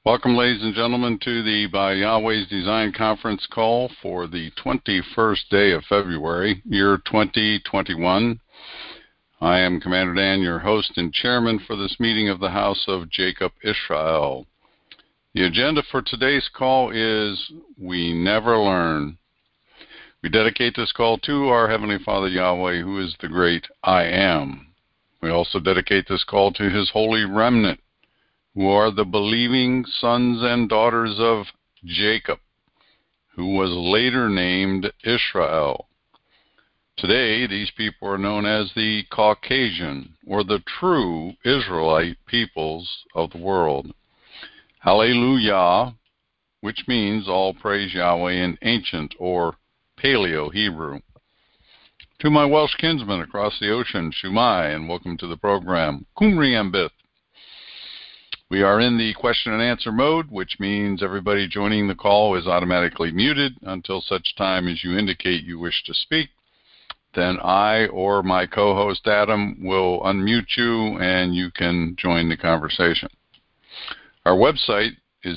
Welcome, ladies and gentlemen, to the By Yahweh's Design Conference call for the 21st day of February, year 2021. I am Commander Dan, your host and chairman for this meeting of the House of Jacob Israel. The agenda for today's call is We Never Learn. We dedicate this call to our Heavenly Father Yahweh, who is the great I Am. We also dedicate this call to His holy remnant, who are the believing sons and daughters of Jacob, who was later named Israel. Today, these people are known as the Caucasian, or the true Israelite peoples of the world. Hallelujah, which means all praise Yahweh in ancient or Paleo-Hebrew. To my Welsh kinsmen across the ocean, Shumai, and welcome to the program. Kumri Ambith. We are in the question and answer mode, which means everybody joining the call is automatically muted until such time as you indicate you wish to speak. Then I or my co-host Adam will unmute you and you can join the conversation. Our website is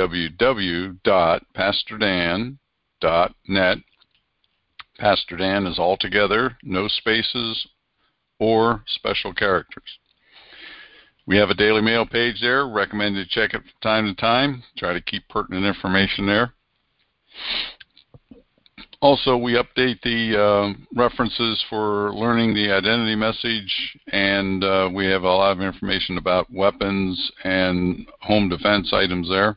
www.pastordan.net. Pastor Dan is all together, no spaces or special characters. We have a Daily Mail page there. Recommend you check it from time to time. Try to keep pertinent information there. Also, we update the references for learning the identity message, and we have a lot of information about weapons and home defense items there.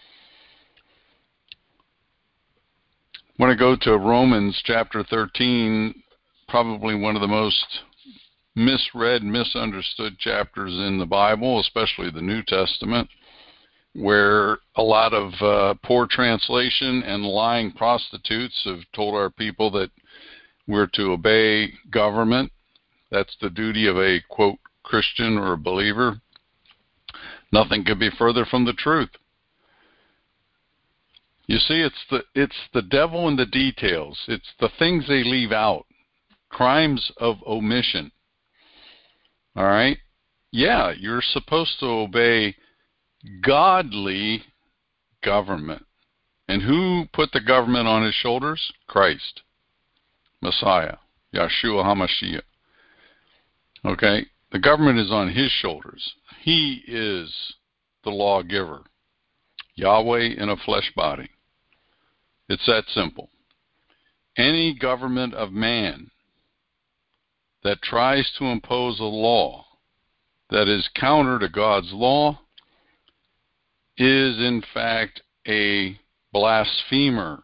When I go to Romans chapter 13, probably one of the most misread, misunderstood chapters in the Bible, especially the New Testament, where a lot of poor translation and lying prostitutes have told our people that we're to obey government. That's the duty of a, quote, Christian or a believer. Nothing could be further from the truth. You see, it's the devil in the details. It's the things they leave out. Crimes of omission. All right? Yeah, you're supposed to obey godly government. And who put the government on his shoulders? Christ, Messiah, Yeshua HaMashiach. Okay? The government is on his shoulders. He is the lawgiver. Yahweh in a flesh body. It's that simple. Any government of man that tries to impose a law that is counter to God's law is in fact a blasphemer.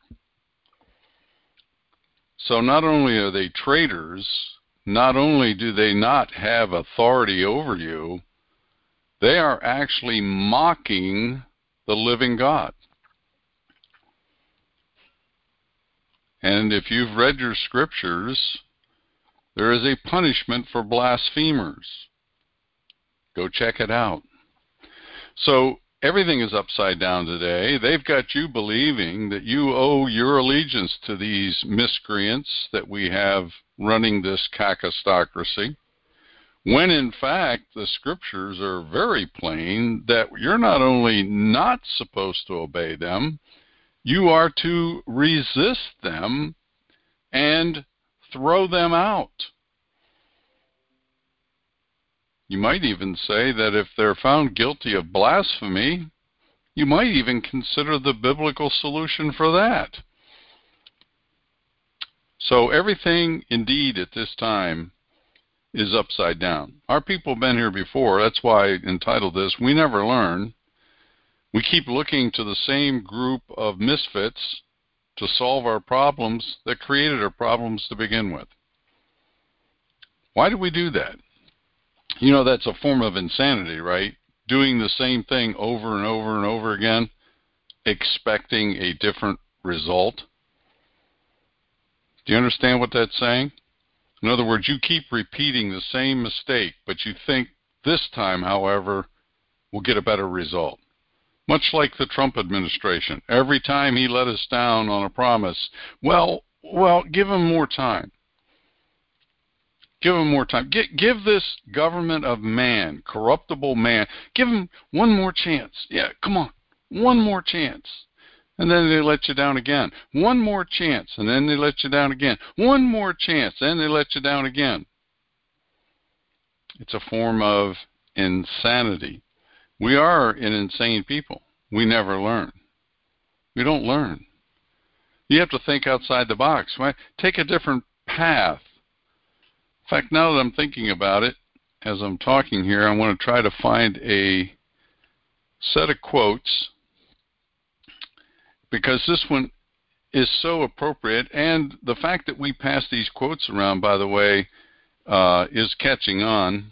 So not only are they traitors, not only do they not have authority over you, they are actually mocking the living God. And if you've read your scriptures, there is a punishment for blasphemers. Go check it out. So everything is upside down today. They've got you believing that you owe your allegiance to these miscreants that we have running this kakistocracy, when in fact the scriptures are very plain that you're not only not supposed to obey them, you are to resist them and throw them out. You might even say that if they're found guilty of blasphemy, you might even consider the biblical solution for that. So everything indeed at this time is upside down. Our people have been here before. That's why I entitled this, We Never Learn. We keep looking to the same group of misfits to solve our problems that created our problems to begin with. Why do we do that? You know, that's a form of insanity, right? Doing the same thing over and over and over again, expecting a different result. Do you understand what that's saying? In other words, you keep repeating the same mistake, but you think this time, however, we'll get a better result. Much like the Trump administration. Every time he let us down on a promise, well, give him more time. Give him more time. Give this government of man, corruptible man, give him one more chance. Yeah, come on. One more chance. And then they let you down again. One more chance, and then they let you down again. One more chance, and they let you down again. It's a form of insanity. We are an insane people. We never learn. We don't learn. You have to think outside the box, right? Take a different path. In fact, now that I'm thinking about it, as I'm talking here, I want to try to find a set of quotes, because this one is so appropriate. And the fact that we pass these quotes around, by the way, is catching on,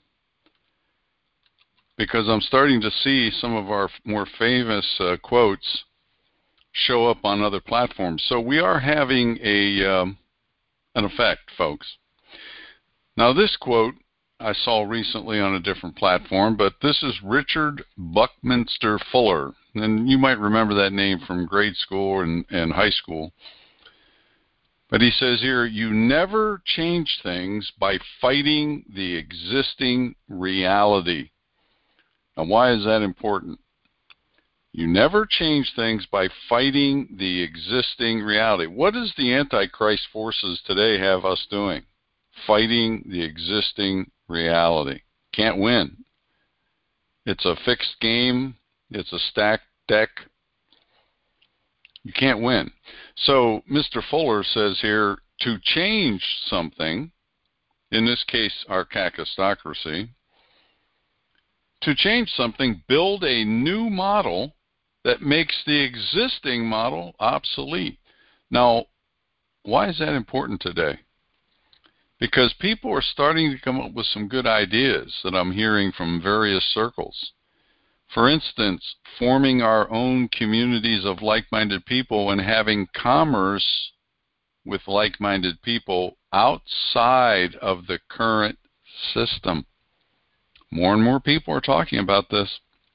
because I'm starting to see some of our more famous quotes show up on other platforms. So we are having an effect, folks. Now, this quote I saw recently on a different platform, but this is Richard Buckminster Fuller. And you might remember that name from grade school and high school. But he says here, you never change things by fighting the existing reality. Now, why is that important? You never change things by fighting the existing reality. What does the Antichrist forces today have us doing? Fighting the existing reality. Can't win. It's a fixed game. It's a stacked deck. You can't win. So Mr. Fuller says here, to change something, in this case our kakistocracy, to change something, build a new model that makes the existing model obsolete. Now, why is that important today? Because people are starting to come up with some good ideas that I'm hearing from various circles. For instance, forming our own communities of like-minded people and having commerce with like-minded people outside of the current system. More and more people are talking about this.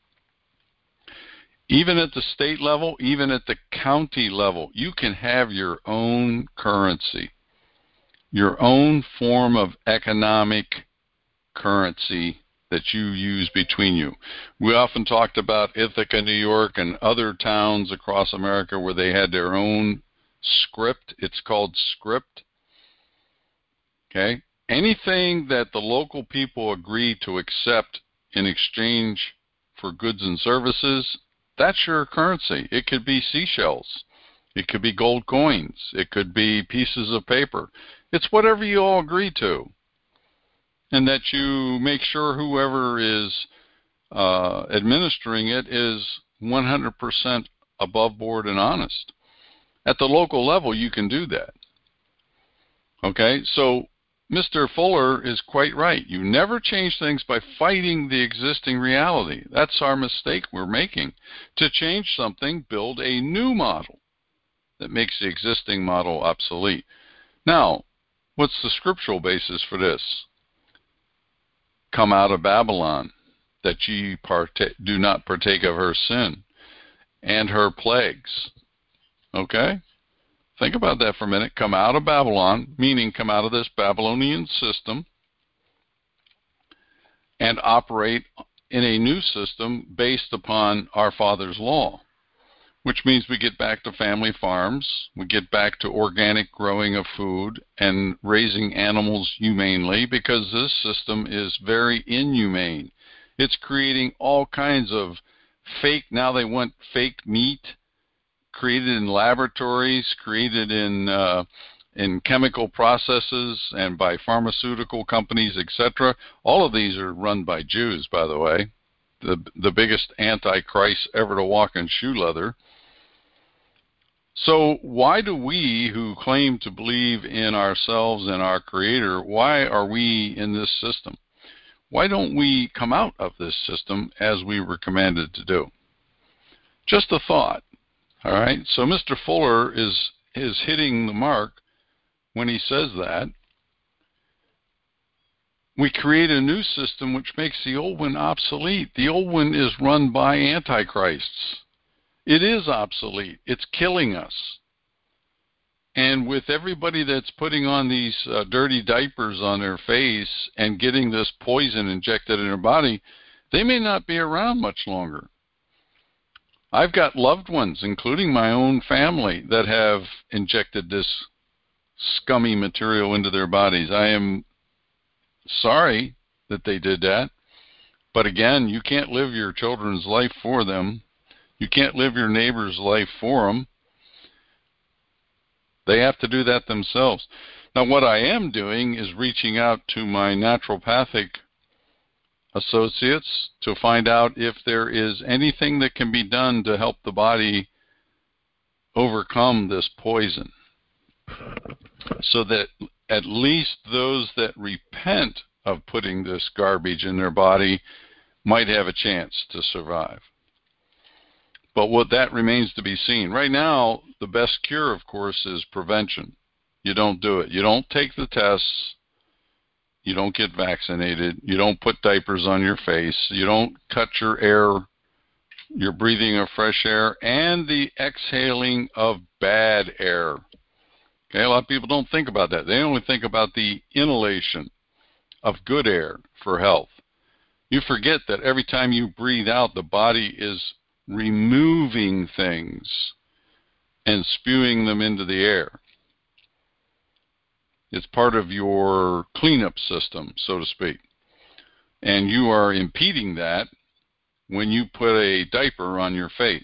Even at the state level, even at the county level, you can have your own currency, your own form of economic currency that you use between you. We often talked about Ithaca, New York, and other towns across America where they had their own script. It's called script. Okay? Anything that the local people agree to accept in exchange for goods and services, that's your currency. It could be seashells. It could be gold coins. It could be pieces of paper. It's whatever you all agree to. And that you make sure whoever is administering it is 100% above board and honest. At the local level, you can do that. Okay, so Mr. Fuller is quite right. You never change things by fighting the existing reality. That's our mistake we're making. To change something, build a new model that makes the existing model obsolete. Now, what's the scriptural basis for this? Come out of Babylon, that ye do not partake of her sin and her plagues. Okay? Think about that for a minute. Come out of Babylon, meaning come out of this Babylonian system and operate in a new system based upon our Father's law, which means we get back to family farms, we get back to organic growing of food and raising animals humanely, because this system is very inhumane. It's creating all kinds of fake, now they want fake meat, created in laboratories, created in chemical processes and by pharmaceutical companies, etc. All of these are run by Jews, by the way, the biggest antichrist ever to walk in shoe leather. So why do we, who claim to believe in ourselves and our Creator, why are we in this system? Why don't we come out of this system as we were commanded to do? Just a thought. All right, so Mr. Fuller is hitting the mark when he says that. We create a new system which makes the old one obsolete. The old one is run by antichrists. It is obsolete. It's killing us. And with everybody that's putting on these dirty diapers on their face and getting this poison injected in their body, they may not be around much longer. I've got loved ones, including my own family, that have injected this scummy material into their bodies. I am sorry that they did that. But again, you can't live your children's life for them. You can't live your neighbor's life for them. They have to do that themselves. Now, what I am doing is reaching out to my naturopathic associates to find out if there is anything that can be done to help the body overcome this poison, so that at least those that repent of putting this garbage in their body might have a chance to survive. But what that remains to be seen. Right now, the best cure, of course, is prevention. You don't do it. You don't take the tests. You don't get vaccinated. You don't put diapers on your face. You don't cut your air, your breathing of fresh air, and the exhaling of bad air. Okay, a lot of people don't think about that. They only think about the inhalation of good air for health. You forget that every time you breathe out, the body is removing things and spewing them into the air. It's part of your cleanup system, so to speak. And you are impeding that when you put a diaper on your face.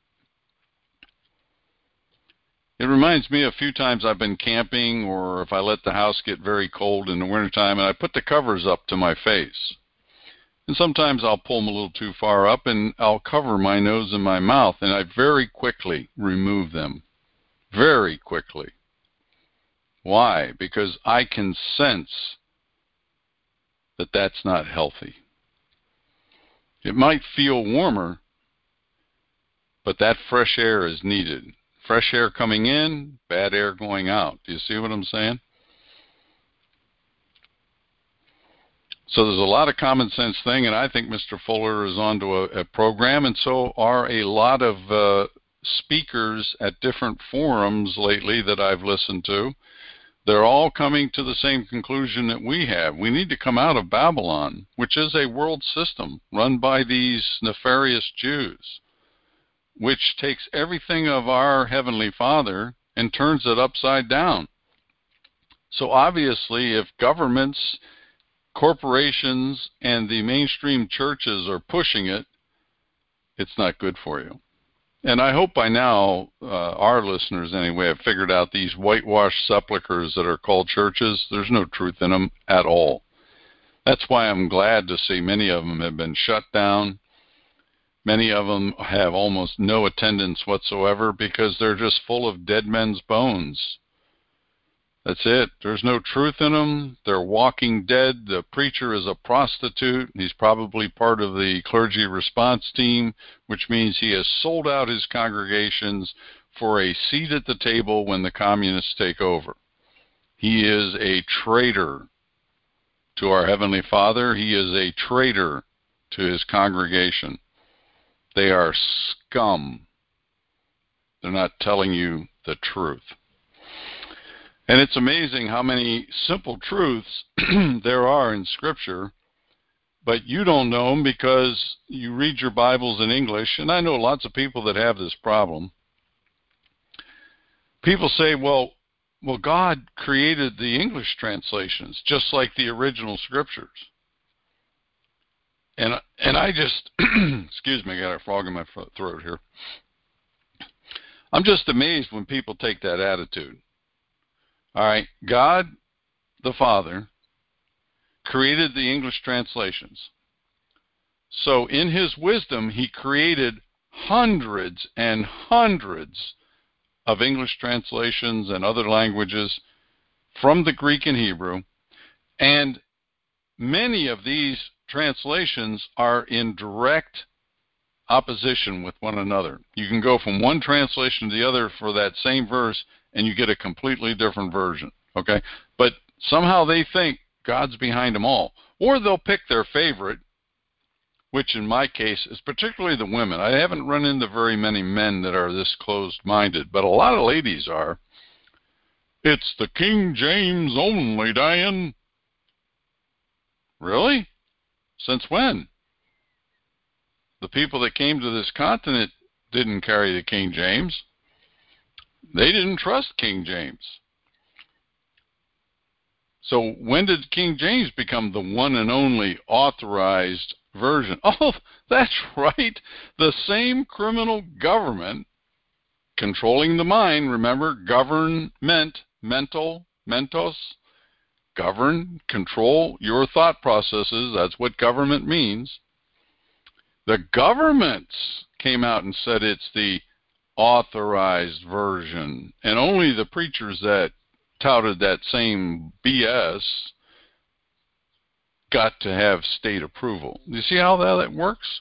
It reminds me a few times I've been camping, or if I let the house get very cold in the wintertime, and I put the covers up to my face. And sometimes I'll pull them a little too far up, and I'll cover my nose and my mouth, and I very quickly remove them. Very quickly. Why? Because I can sense that that's not healthy. It might feel warmer, but that fresh air is needed. Fresh air coming in, bad air going out. Do you see what I'm saying? So there's a lot of common sense thing, and I think Mr. Fuller is onto a program, and so are a lot of speakers at different forums lately that I've listened to. They're all coming to the same conclusion that we have. We need to come out of Babylon, which is a world system run by these nefarious Jews, which takes everything of our Heavenly Father and turns it upside down. So obviously, if governments, corporations, and the mainstream churches are pushing it, it's not good for you. And I hope by now our listeners anyway have figured out these whitewashed sepulchres that are called churches. There's no truth in them at all. That's why I'm glad to see many of them have been shut down. Many of them have almost no attendance whatsoever because they're just full of dead men's bones. That's it. There's no truth in them. They're walking dead. The preacher is a prostitute. He's probably part of the clergy response team, which means he has sold out his congregations for a seat at the table when the communists take over. He is a traitor to our Heavenly Father. He is a traitor to his congregation. They are scum. They're not telling you the truth. And it's amazing how many simple truths there are in Scripture, but you don't know them because you read your Bibles in English, and I know lots of people that have this problem. People say, well, God created the English translations just like the original Scriptures. And I just, excuse me, I got a frog in my throat here. I'm just amazed when people take that attitude. All right, God the Father created the English translations. So in his wisdom, he created hundreds and hundreds of English translations and other languages from the Greek and Hebrew. And many of these translations are in direct opposition with one another. You can go from one translation to the other for that same verse, and you get a completely different version, okay? But somehow they think God's behind them all. Or they'll pick their favorite, which in my case is particularly the women. I haven't run into very many men that are this closed-minded, but a lot of ladies are. It's the King James only, Diane. Really? Since when? The people that came to this continent didn't carry the King James. They didn't trust King James. So when did King James become the one and only authorized version? Oh, that's right. The same criminal government controlling the mind. Remember, government, mentos, govern, control your thought processes. That's what government means. The governments came out and said it's the authorized version, and only the preachers that touted that same BS got to have state approval. You see how that works?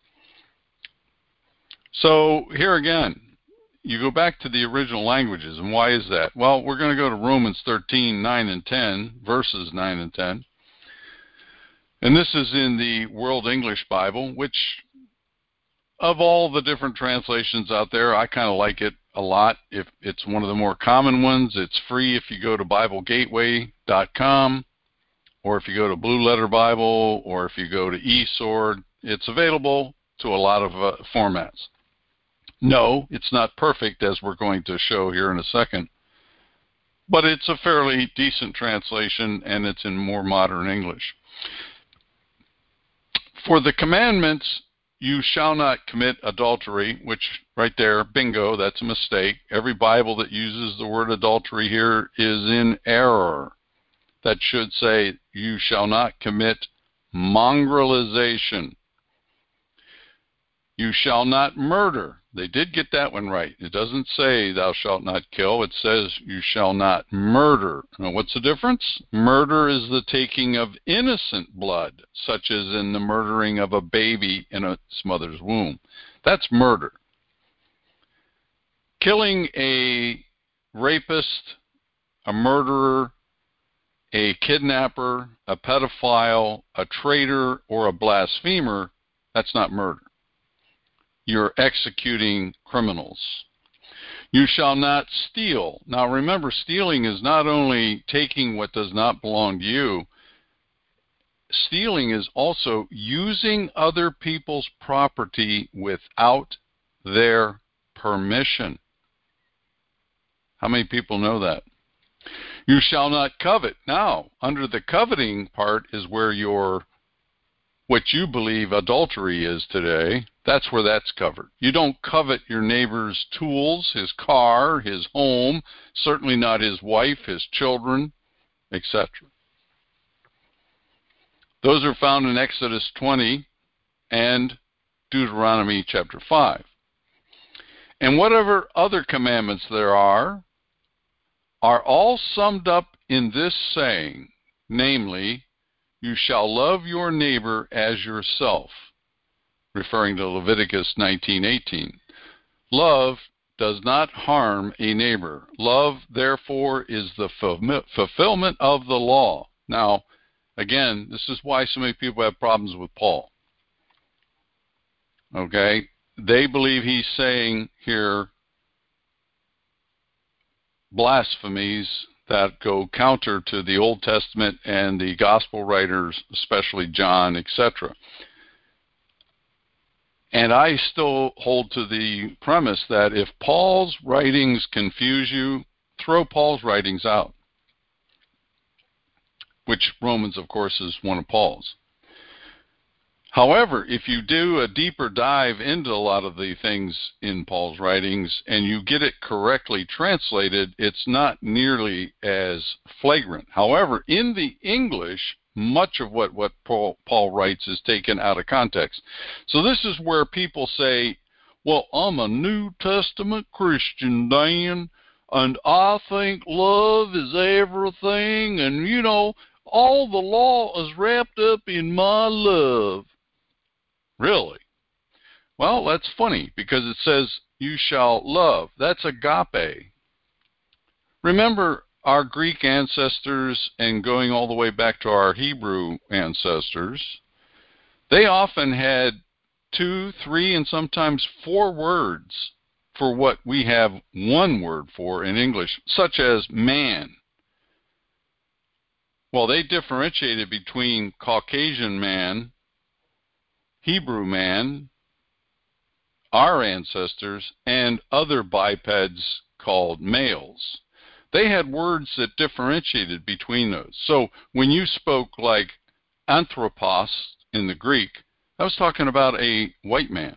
So here again, you go back to the original languages, and why is that? Well, we're going to go to Romans 13, 9 and 10, verses 9 and 10. And this is in the World English Bible, which of all the different translations out there, I kind of like it a lot. If it's one of the more common ones, it's free if you go to BibleGateway.com, or if you go to Blue Letter Bible, or if you go to eSword. It's available to a lot of formats. No, it's not perfect, as we're going to show here in a second, but it's a fairly decent translation, and it's in more modern English. For the commandments, you shall not commit adultery, which right there, bingo, that's a mistake. Every Bible that uses the word adultery here is in error. That should say, you shall not commit mongrelization. You shall not murder. They did get that one right. It doesn't say thou shalt not kill. It says you shall not murder. Now, what's the difference? Murder is the taking of innocent blood, such as in the murdering of a baby in its mother's womb. That's murder. Killing a rapist, a murderer, a kidnapper, a pedophile, a traitor, or a blasphemer, that's not murder. You're executing criminals. You shall not steal. Now remember, stealing is not only taking what does not belong to you. Stealing is also using other people's property without their permission. How many people know that? You shall not covet. Now, under the coveting part is where what you believe adultery is today. That's where that's covered. You don't covet your neighbor's tools, his car, his home, certainly not his wife, his children, etc. Those are found in Exodus 20 and Deuteronomy chapter 5. And whatever other commandments there are all summed up in this saying, namely, you shall love your neighbor as yourself, referring to Leviticus 19:18. Love does not harm a neighbor. Love, therefore, is the fulfillment of the law. Now, again, this is why so many people have problems with Paul. Okay? They believe he's saying here blasphemies that go counter to the Old Testament and the gospel writers, especially John, etc. And I still hold to the premise that if Paul's writings confuse you, throw Paul's writings out, which Romans, of course, is one of Paul's. However, if you do a deeper dive into a lot of the things in Paul's writings and you get it correctly translated, it's not nearly as flagrant. However, in the English, much of what Paul writes is taken out of context. So this is where people say, well, I'm a New Testament Christian, Dan, and I think love is everything, and, you know, all the law is wrapped up in my love. Really? Well, that's funny, because it says, you shall love. That's agape. Remember, our Greek ancestors, and going all the way back to our Hebrew ancestors, they often had 2, 3, and sometimes 4 words for what we have one word for in English, such as man. Well, they differentiated between Caucasian man, Hebrew man, our ancestors, and other bipeds called males. They had words that differentiated between those. So when you spoke like anthropos in the Greek, I was talking about a white man.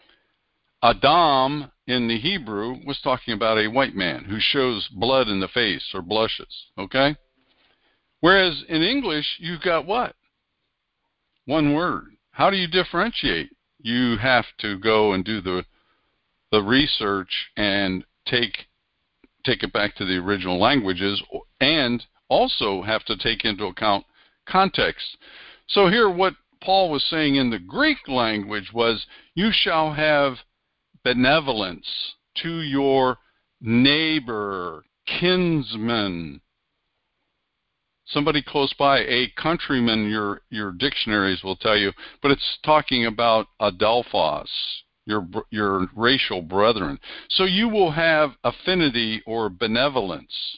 Adam in the Hebrew was talking about a white man who shows blood in the face or blushes, okay? Whereas in English, you've got what? One word. How do you differentiate? You have to go and do the research and take it back to the original languages, and also have to take into account context. So here what Paul was saying in the Greek language was, you shall have benevolence to your neighbor, kinsman, somebody close by, a countryman, your dictionaries will tell you, but it's talking about adelphos, your racial brethren. So you will have affinity or benevolence,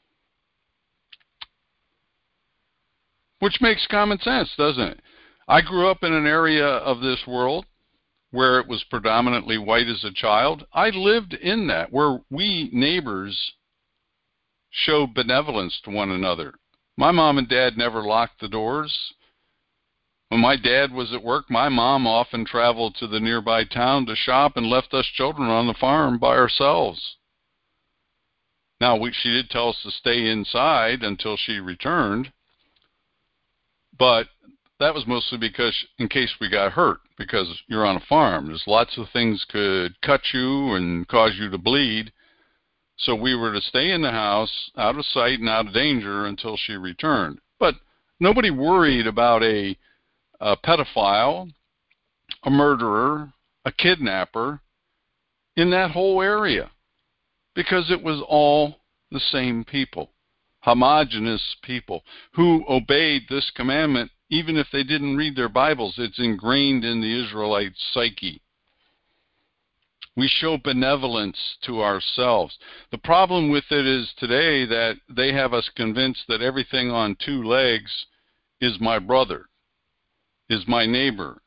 which makes common sense, doesn't it? I grew up in an area of this world where it was predominantly white as a child. I lived in that, where we neighbors showed benevolence to one another. My mom and dad never locked the doors. When my dad was at work, my mom often traveled to the nearby town to shop and left us children on the farm by ourselves. Now, she did tell us to stay inside until she returned, but that was mostly because in case we got hurt, because you're on a farm. There's lots of things could cut you and cause you to bleed. So we were to stay in the house, out of sight and out of danger, until she returned. But nobody worried about a pedophile, a murderer, a kidnapper in that whole area, because it was all the same people, homogeneous people who obeyed this commandment. Even if they didn't read their Bibles, it's ingrained in the Israelite psyche. We show benevolence to ourselves. The problem with it is today that they have us convinced that everything on two legs is my brother, is my neighbor,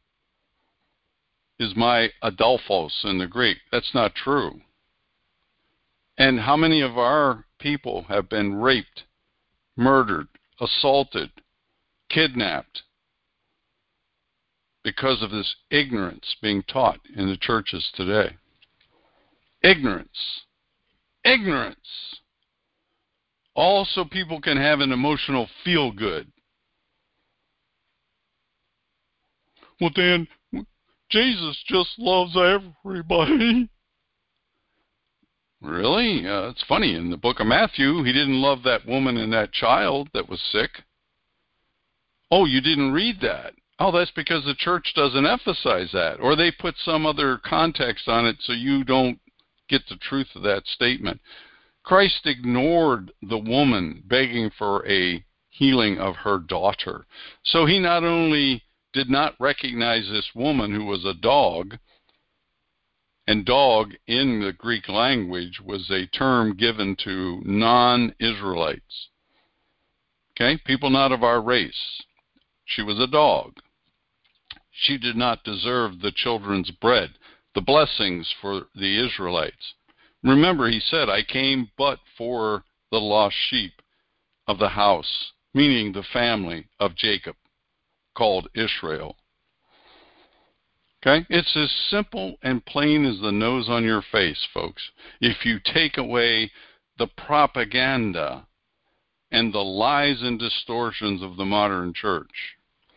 is my adelphos in the Greek. That's not true. And how many of our people have been raped, murdered, assaulted, kidnapped because of this ignorance being taught in the churches today? Ignorance. Ignorance. All so people can have an emotional feel-good. Well, Dan, Jesus just loves everybody. Really? It's funny. In the book of Matthew, he didn't love that woman and that child that was sick. Oh, you didn't read that? Oh, that's because the church doesn't emphasize that, or they put some other context on it so you don't get the truth of that statement. Christ ignored the woman begging for a healing of her daughter. So he not only did not recognize this woman who was a dog, and dog in the Greek language was a term given to non-Israelites. Okay, people not of our race. She was a dog. She did not deserve the children's bread, the blessings for the Israelites. Remember, he said, I came but for the lost sheep of the house, meaning the family of Jacob, called Israel. Okay? It's as simple and plain as the nose on your face, folks. If you take away the propaganda and the lies and distortions of the modern church.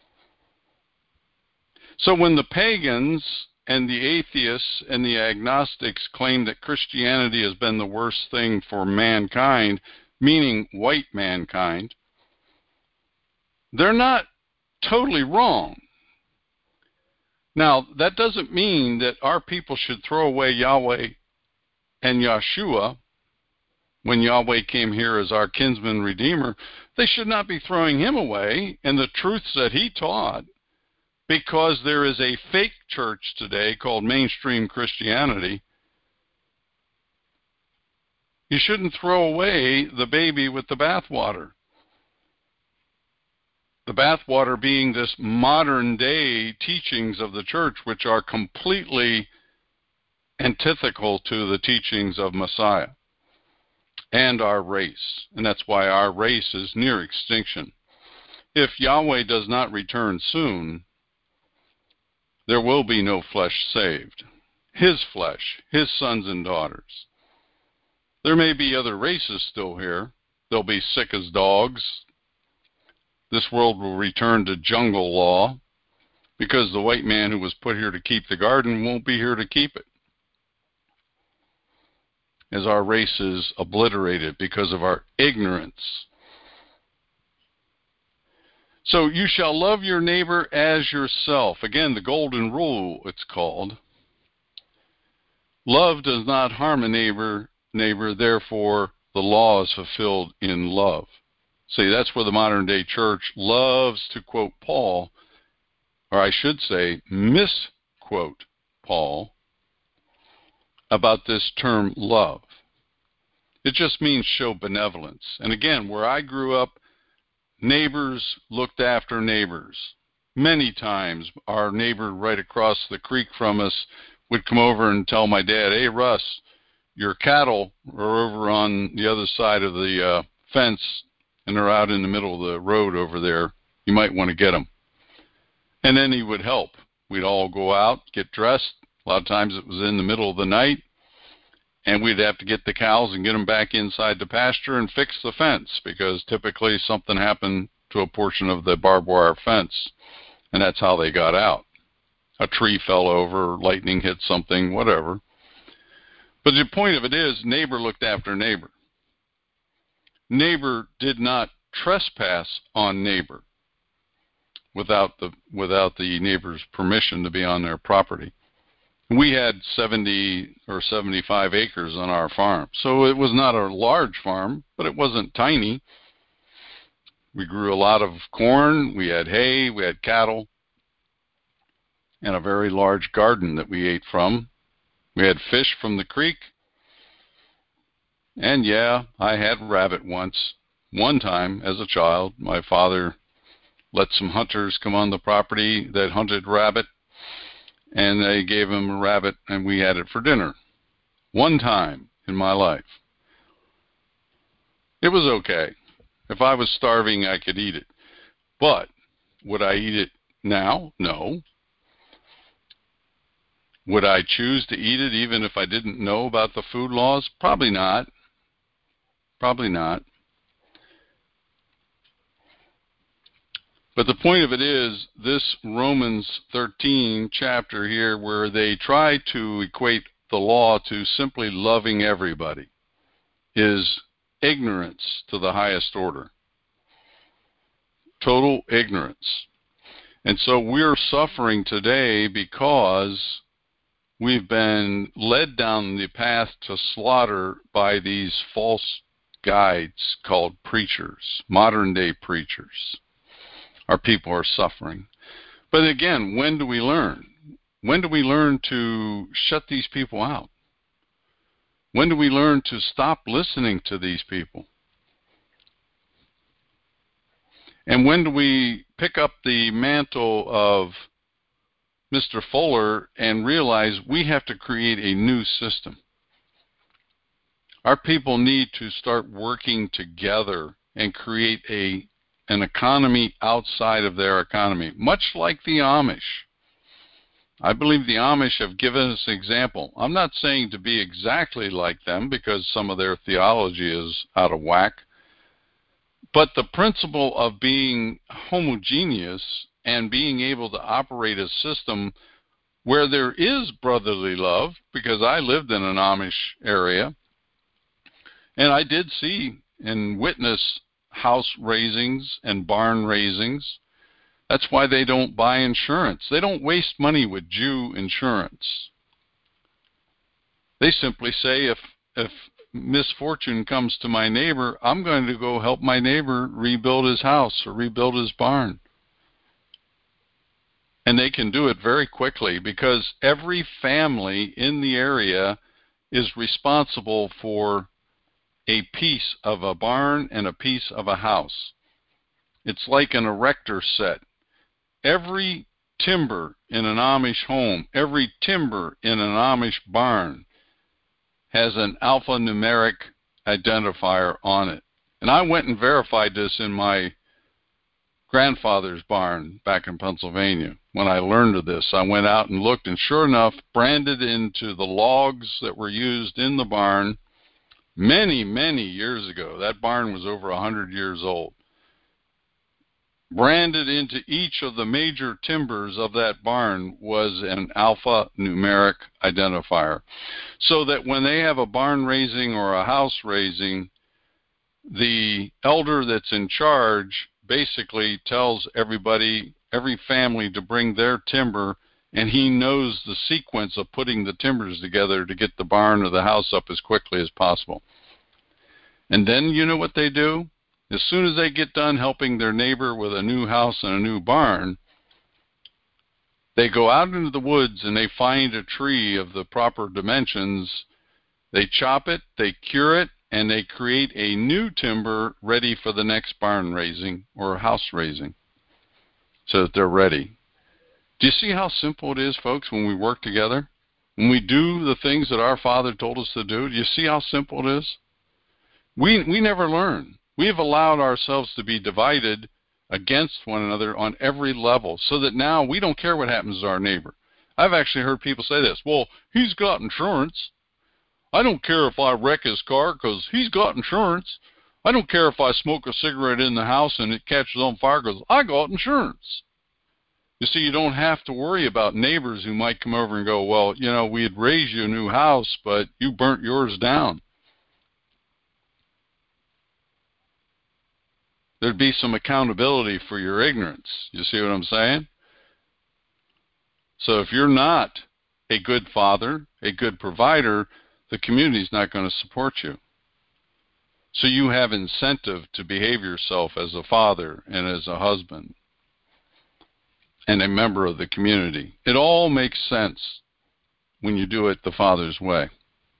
So when the pagans and the atheists and the agnostics claim that Christianity has been the worst thing for mankind, meaning white mankind, they're not totally wrong. Now, that doesn't mean that our people should throw away Yahweh and Yeshua. When Yahweh came here as our kinsman redeemer, they should not be throwing him away and the truths that he taught, because there is a fake church today called mainstream Christianity. You shouldn't throw away the baby with the bathwater. The bathwater being this modern day teachings of the church, which are completely antithetical to the teachings of Messiah and our race. And that's why our race is near extinction. If Yahweh does not return soon, there will be no flesh saved. His flesh, his sons and daughters. There may be other races still here. They'll be sick as dogs. This world will return to jungle law because the white man who was put here to keep the garden won't be here to keep it, as our race is obliterated because of our ignorance. So you shall love your neighbor as yourself. Again, the golden rule, it's called. Love does not harm a neighbor, therefore the law is fulfilled in love. See, that's where the modern day church loves to quote Paul, or I should say misquote Paul, about this term love. It just means show benevolence. And again, where I grew up, neighbors looked after neighbors. Many times our neighbor right across the creek from us would come over and tell my dad, "Hey, Russ, your cattle are over on the other side of the fence, and they're out in the middle of the road over there. You might want to get them." And then he would help. We'd all go out, get dressed. A lot of times it was in the middle of the night, and we'd have to get the cows and get them back inside the pasture and fix the fence, because typically something happened to a portion of the barbed wire fence, and that's how they got out. A tree fell over, lightning hit something, whatever. But the point of it is, neighbor looked after neighbor. Neighbor did not trespass on neighbor without the neighbor's permission to be on their property. We had 70 or 75 acres on our farm, so it was not a large farm, but it wasn't tiny. We grew a lot of corn, we had hay, we had cattle, and a very large garden that we ate from. We had fish from the creek, and yeah, I had rabbit once. One time, as a child, my father let some hunters come on the property that hunted rabbit, and they gave him a rabbit, and we had it for dinner. One time in my life. It was okay. If I was starving, I could eat it. But would I eat it now? No. Would I choose to eat it even if I didn't know about the food laws? Probably not. Probably not. But the point of it is, this Romans 13 chapter here, where they try to equate the law to simply loving everybody, is ignorance to the highest order. Total ignorance. And so we're suffering today because we've been led down the path to slaughter by these false guides called preachers, modern day preachers. Our people are suffering. But again, when do we learn? When do we learn to shut these people out? When do we learn to stop listening to these people? And when do we pick up the mantle of Mr. Fuller and realize we have to create a new system? Our people need to start working together and create an economy outside of their economy, much like the Amish. I believe the Amish have given us an example. I'm not saying to be exactly like them, because some of their theology is out of whack, but the principle of being homogeneous and being able to operate a system where there is brotherly love, because I lived in an Amish area, and I did see and witness house raisings and barn raisings. That's why they don't buy insurance. They don't waste money with Jew insurance. They simply say, if misfortune comes to my neighbor, I'm going to go help my neighbor rebuild his house or rebuild his barn. And they can do it very quickly, because every family in the area is responsible for a piece of a barn and a piece of a house. It's like an erector set. Every timber in an Amish home, every timber in an Amish barn has an alphanumeric identifier on it. And I went and verified this in my grandfather's barn back in Pennsylvania. When I learned of this, I went out and looked, and sure enough, branded into the logs that were used in the barn many, many years ago. That barn was over 100 years old. Branded into each of the major timbers of that barn was an alphanumeric identifier, so that when they have a barn raising or a house raising, the elder that's in charge basically tells everybody, every family, to bring their timber, and he knows the sequence of putting the timbers together to get the barn or the house up as quickly as possible. And then you know what they do? As soon as they get done helping their neighbor with a new house and a new barn, they go out into the woods and they find a tree of the proper dimensions. They chop it, they cure it, and they create a new timber ready for the next barn raising or house raising, so that they're ready. Do you see how simple it is, folks, when we work together? When we do the things that our Father told us to do, do you see how simple it is? We never learn. We have allowed ourselves to be divided against one another on every level, so that now we don't care what happens to our neighbor. I've actually heard people say this, well, he's got insurance. I don't care if I wreck his car because he's got insurance. I don't care if I smoke a cigarette in the house and it catches on fire because I got insurance. You see, you don't have to worry about neighbors who might come over and go, well, you know, we had raised you a new house, but you burnt yours down. There'd be some accountability for your ignorance. You see what I'm saying? So if you're not a good father, a good provider, the community's not going to support you. So you have incentive to behave yourself as a father and as a husband and a member of the community. It all makes sense when you do it the Father's way.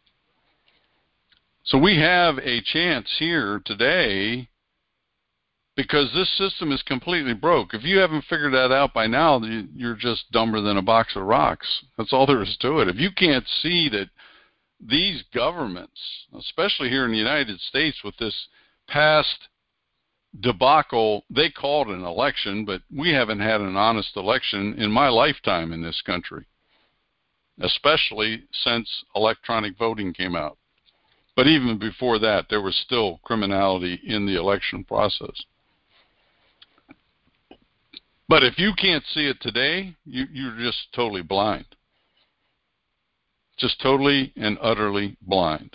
So we have a chance here today, because this system is completely broke. If you haven't figured that out by now, you're just dumber than a box of rocks. That's all there is to it. If you can't see that these governments, especially here in the United States with this past debacle, they call it an election, but we haven't had an honest election in my lifetime in this country, especially since electronic voting came out. But even before that, there was still criminality in the election process. But if you can't see it today, you're just totally blind. Just totally and utterly blind.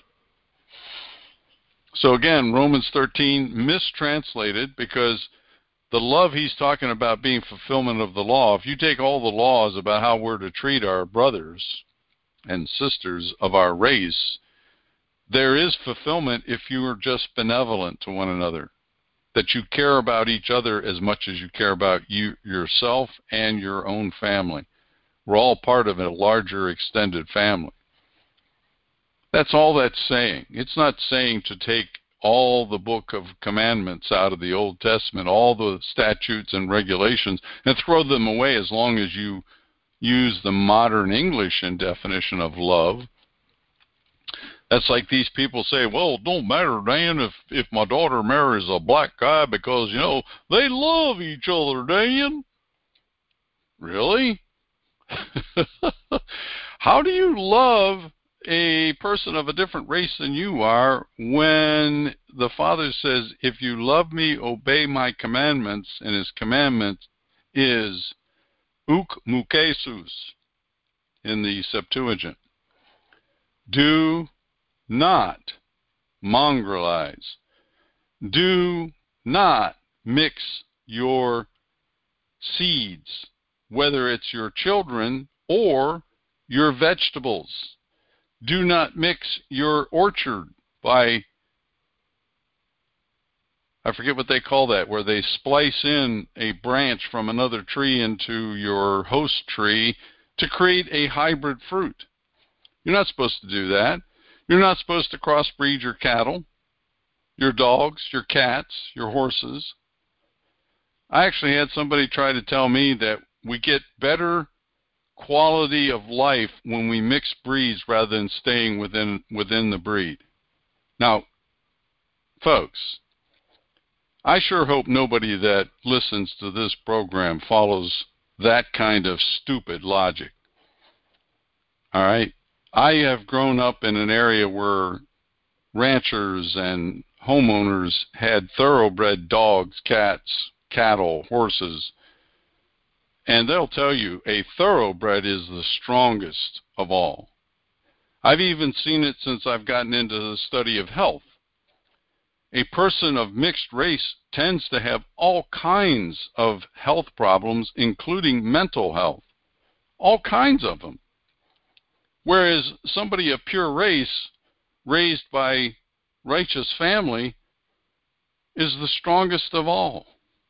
So again, Romans 13, mistranslated, because the love he's talking about being fulfillment of the law, if you take all the laws about how we're to treat our brothers and sisters of our race, there is fulfillment if you are just benevolent to one another, that you care about each other as much as you care about yourself and your own family. We're all part of a larger extended family. That's all that's saying. It's not saying to take all the book of commandments out of the Old Testament, all the statutes and regulations, and throw them away as long as you use the modern English definition of love. That's like these people say, well, it don't matter, Dan, if my daughter marries a black guy because, you know, they love each other, Dan. Really? How do you love a person of a different race than you are when the Father says, if you love me, obey my commandments, and his commandment is uk mukesus in the Septuagint. Do not mongrelize. Do not mix your seeds, whether it's your children or your vegetables. Do not mix your orchard by, I forget what they call that, where they splice in a branch from another tree into your host tree to create a hybrid fruit. You're not supposed to do that. You're not supposed to crossbreed your cattle, your dogs, your cats, your horses. I actually had somebody try to tell me that we get better quality of life when we mix breeds rather than staying within the breed. Now, folks, I sure hope nobody that listens to this program follows that kind of stupid logic. All right? I have grown up in an area where ranchers and homeowners had thoroughbred dogs, cats, cattle, horses, and they'll tell you a thoroughbred is the strongest of all. I've even seen it since I've gotten into the study of health. A person of mixed race tends to have all kinds of health problems, including mental health. All kinds of them. Whereas somebody of pure race, raised by righteous family, is the strongest of all.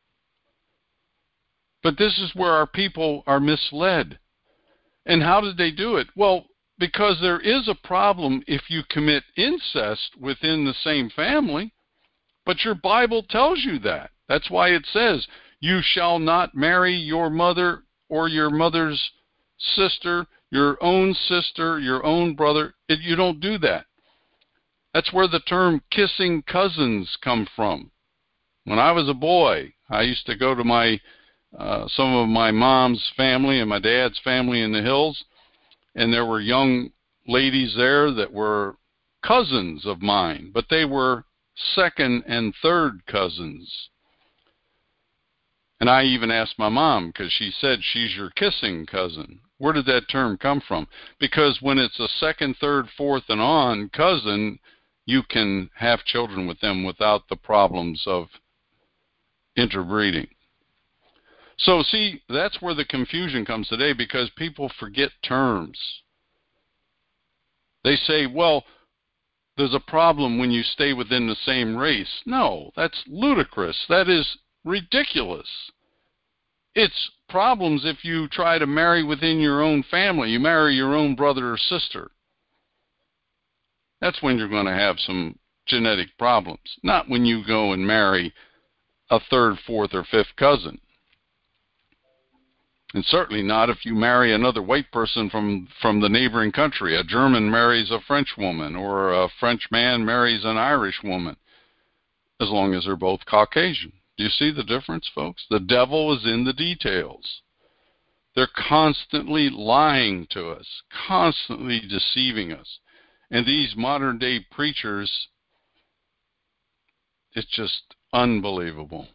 But this is where our people are misled. And how did they do it? Well, because there is a problem if you commit incest within the same family. But your Bible tells you that. That's why it says, you shall not marry your mother or your mother's sister, your own brother. You don't do that. That's where the term kissing cousins come from. When I was a boy, I used to go to some of my mom's family and my dad's family in the hills, and there were young ladies there that were cousins of mine, but they were second and third cousins. And I even asked my mom, because she said she's your kissing cousin. Where did that term come from? Because when it's a second, third, fourth, and on cousin, you can have children with them without the problems of interbreeding. So see, that's where the confusion comes today, because people forget terms. They say, well, there's a problem when you stay within the same race. No, that's ludicrous. That is ridiculous. It's problems if you try to marry within your own family. You marry your own brother or sister. That's when you're going to have some genetic problems, not when you go and marry a third, fourth, or fifth cousin. And certainly not if you marry another white person from the neighboring country. A German marries a French woman, or a French man marries an Irish woman, as long as they're both Caucasian. Do you see the difference, folks? The devil is in the details. They're constantly lying to us, constantly deceiving us. And these modern-day preachers, it's just unbelievable.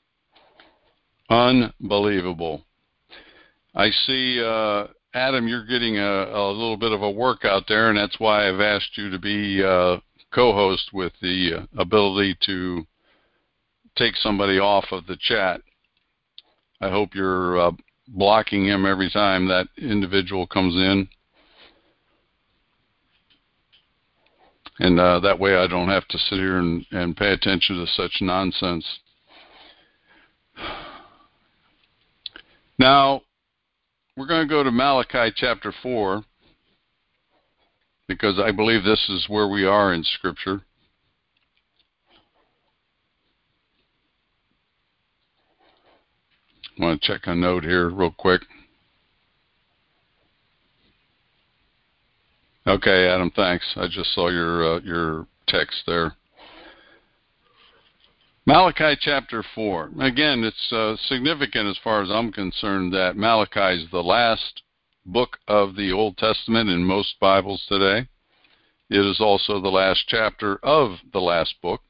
Unbelievable. I see, Adam, you're getting a little bit of a workout there, and that's why I've asked you to be co-host with the ability to take somebody off of the chat. I hope you're blocking him every time that individual comes in. And that way I don't have to sit here and pay attention to such nonsense. Now, we're going to go to Malachi chapter 4, because I believe this is where we are in Scripture. I want to check a note here real quick. Okay, Adam, thanks. I just saw your text there. Malachi chapter 4. Again, it's significant as far as I'm concerned that Malachi is the last book of the Old Testament in most Bibles today. It is also the last chapter of the last book.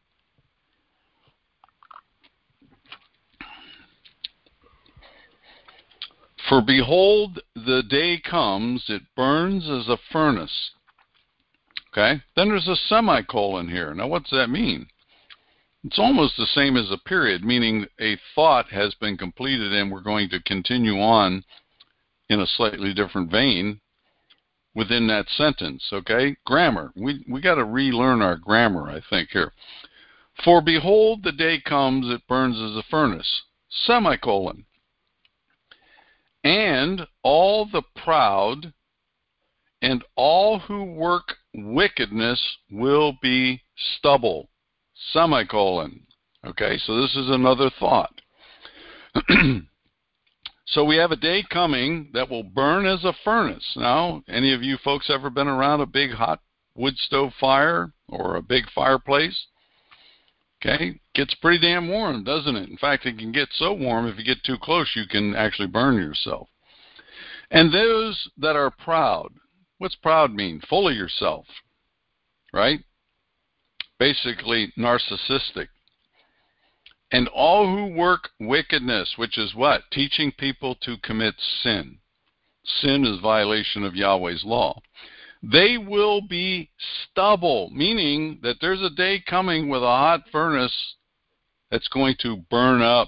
For behold, the day comes, it burns as a furnace. Okay? Then there's a semicolon here. Now, what's that mean? It's almost the same as a period, meaning a thought has been completed and we're going to continue on in a slightly different vein within that sentence, okay? Grammar. We got to relearn our grammar, I think, here. For behold, the day comes, it burns as a furnace. Semicolon. And all the proud and all who work wickedness will be stubble. Semicolon. Okay, so this is another thought. So we have a day coming that will burn as a furnace. Now, any of you folks ever been around a big hot wood stove fire or a big fireplace? Okay, gets pretty damn warm, doesn't it? In fact, it can get so warm if you get too close, you can actually burn yourself. And those that are proud, what's proud mean? Full of yourself, right? Basically narcissistic. And all who work wickedness, which is what? Teaching people to commit sin. Sin is violation of Yahweh's law. They will be stubble, meaning that there's a day coming with a hot furnace that's going to burn up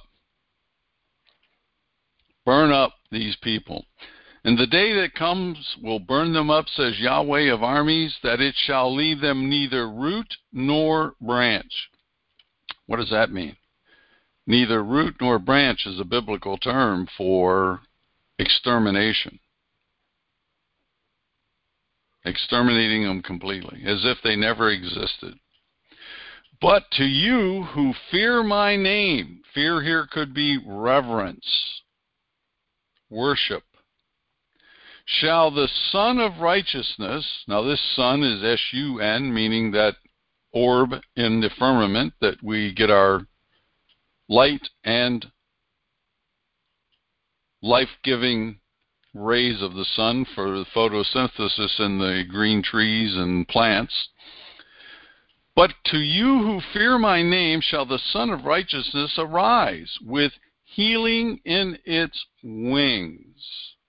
these people. And the day that comes will burn them up, says Yahweh of armies, that it shall leave them neither root nor branch. What does that mean? Neither root nor branch is a biblical term for extermination. Exterminating them completely, as if they never existed. But to you who fear my name, fear here could be reverence, worship, shall the Son of Righteousness, now this sun is S-U-N, meaning that orb in the firmament that we get our light and life-giving rays of the sun for the photosynthesis in the green trees and plants. But to you who fear my name shall the Son of Righteousness arise with healing in its wings.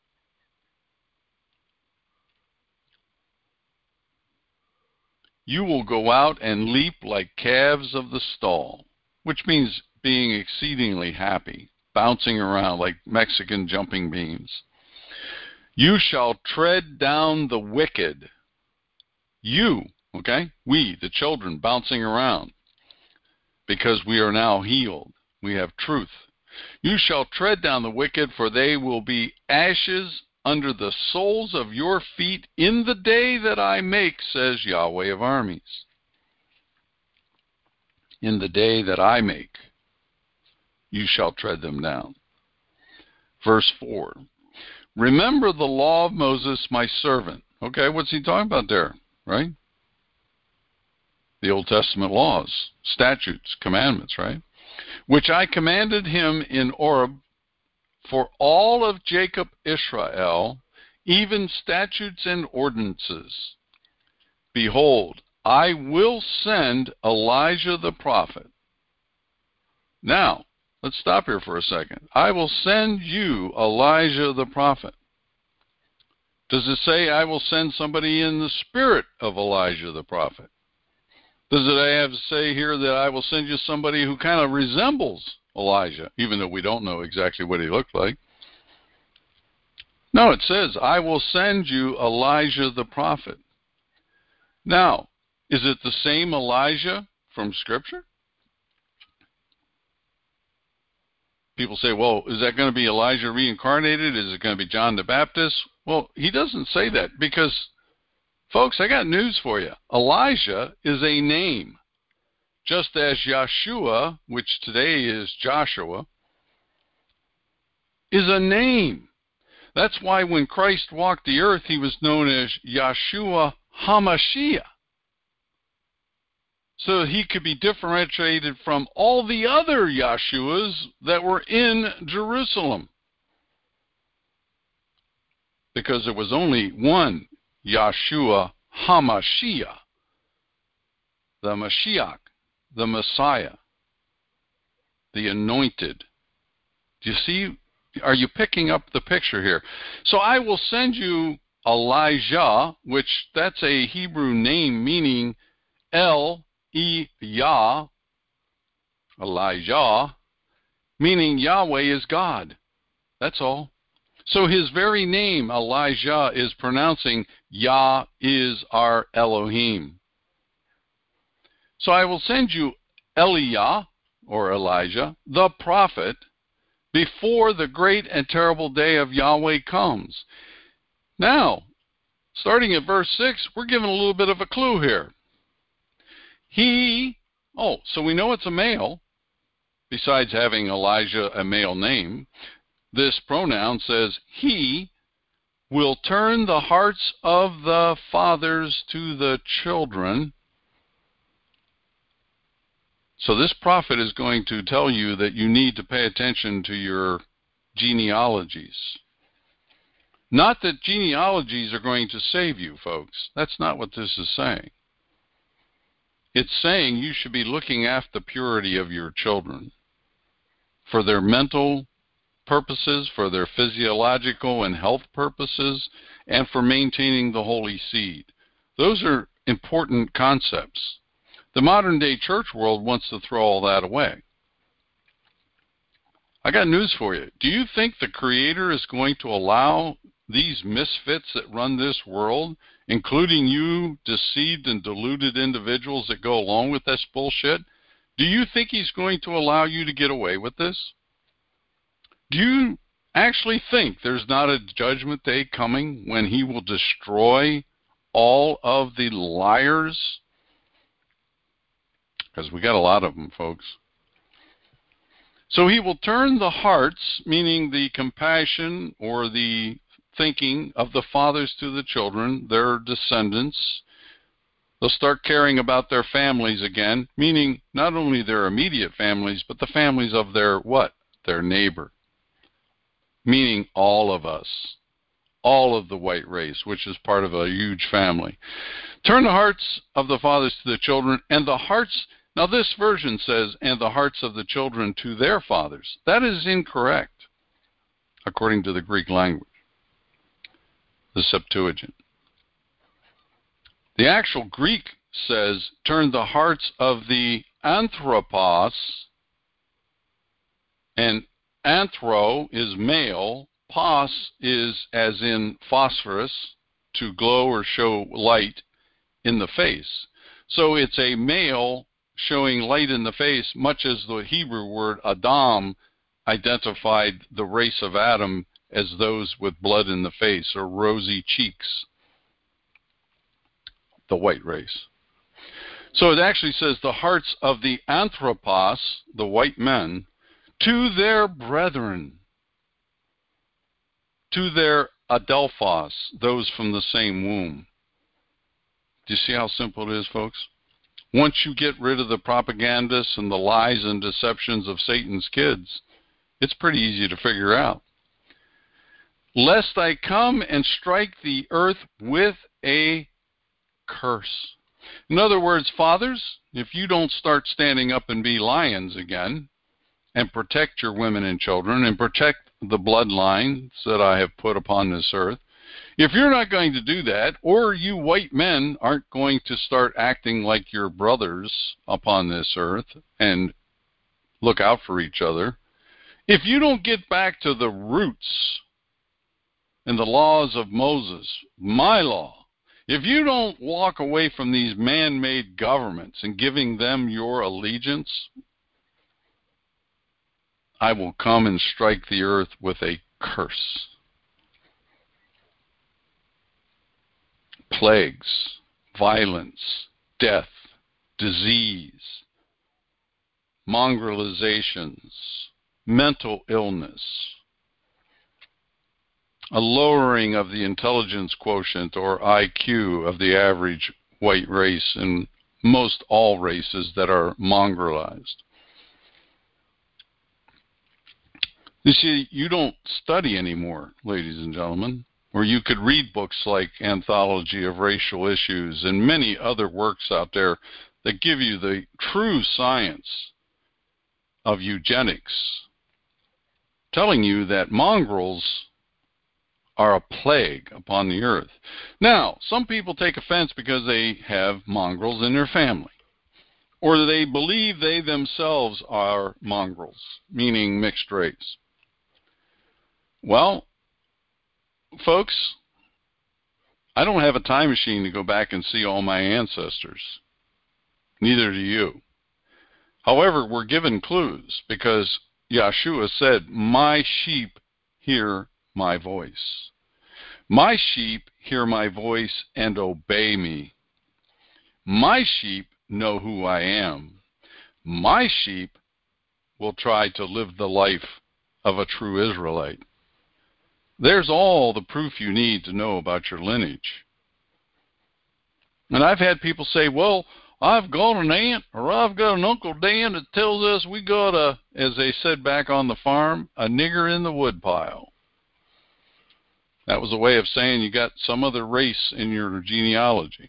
You will go out and leap like calves of the stall, which means being exceedingly happy, bouncing around like Mexican jumping beans. You shall tread down the wicked. You, okay? We, the children, bouncing around because we are now healed. We have truth. You shall tread down the wicked, for they will be ashes under the soles of your feet in the day that I make, says Yahweh of armies. In the day that I make, you shall tread them down. Verse 4. Remember the law of Moses, my servant. Okay, what's he talking about there, right? The Old Testament laws, statutes, commandments, right? Which I commanded him in Oreb for all of Jacob Israel, even statutes and ordinances. Behold, I will send Elijah the prophet. Now, let's stop here for a second. I will send you Elijah the prophet. Does it say I will send somebody in the spirit of Elijah the prophet? Does it have to say here that I will send you somebody who kind of resembles Elijah, even though we don't know exactly what he looked like? No, it says, I will send you Elijah the prophet. Now, is it the same Elijah from Scripture? People say, well, is that going to be Elijah reincarnated? Is it going to be John the Baptist? Well, he doesn't say that because, folks, I got news for you. Elijah is a name. Just as Yeshua, which today is Joshua, is a name. That's why when Christ walked the earth, he was known as Yeshua HaMashiach. So he could be differentiated from all the other Yeshuas that were in Jerusalem. Because there was only one Yeshua HaMashiach, the Mashiach, the Messiah, the anointed. Do you see? Are you picking up the picture here? So I will send you Elijah, which that's a Hebrew name meaning El-E-Yah, Elijah, meaning Yahweh is God. That's all. So his very name, Elijah, is pronouncing Yah is our Elohim. So I will send you Eliah, or Elijah, the prophet, before the great and terrible day of Yahweh comes. Now, starting at verse 6, we're given a little bit of a clue here. So we know it's a male, besides having Elijah a male name. this pronoun says, he will turn the hearts of the fathers to the children. So this prophet is going to tell you that you need to pay attention to your genealogies. Not that genealogies are going to save you, folks. That's not what this is saying. It's saying you should be looking after the purity of your children for their mental purposes, for their physiological and health purposes, and for maintaining the holy seed. Those are important concepts. The modern day church world wants to throw all that away. I got news for you. Do you think the Creator is going to allow these misfits that run this world, including you deceived and deluded individuals that go along with this bullshit, do you think He's going to allow you to get away with this? Do you actually think there's not a judgment day coming when He will destroy all of the liars? Because we got a lot of them, folks. So He will turn the hearts, meaning the compassion or the thinking of the fathers to the children, their descendants. They'll start caring about their families again, meaning not only their immediate families, but the families of their what? Their neighbor. Meaning all of us. All of the white race, which is part of a huge family. Turn the hearts of the fathers to the children, and the hearts, now this version says, and the hearts of the children to their fathers. That is incorrect, according to the Greek language, the Septuagint. The actual Greek says, turn the hearts of the anthropos, and anthro is male, pos is as in phosphorus, to glow or show light in the face. So it's a male showing light in the face, much as the Hebrew word Adam identified the race of Adam as those with blood in the face or rosy cheeks, the white race. So it actually says the hearts of the anthropos, the white men, to their brethren, to their adelphos, those from the same womb. Do you see how simple it is, folks? Once you get rid of the propagandists and the lies and deceptions of Satan's kids, it's pretty easy to figure out. Lest I come and strike the earth with a curse. In other words, fathers, if you don't start standing up and be lions again and protect your women and children and protect the bloodlines that I have put upon this earth, if you're not going to do that, or you white men aren't going to start acting like your brothers upon this earth and look out for each other, if you don't get back to the roots and the laws of Moses, my law, if you don't walk away from these man-made governments and giving them your allegiance, I will come and strike the earth with a curse. Plagues, violence, death, disease, mongrelizations, mental illness, a lowering of the intelligence quotient or IQ of the average white race and most all races that are mongrelized. You see, you don't study anymore, ladies and gentlemen, or you could read books like Anthology of Racial Issues and many other works out there that give you the true science of eugenics, telling you that mongrels are a plague upon the earth. Now, some people take offense because they have mongrels in their family, or they believe they themselves are mongrels, meaning mixed race. Well, folks, I don't have a time machine to go back and see all my ancestors. Neither do you. However, we're given clues because Yeshua said, my sheep hear my voice. My sheep hear my voice and obey me. My sheep know who I am. My sheep will try to live the life of a true Israelite. There's all the proof you need to know about your lineage. And I've had people say, well, I've got an aunt or I've got an Uncle Dan that tells us we got a, as they said back on the farm, a nigger in the woodpile. That was a way of saying you got some other race in your genealogy.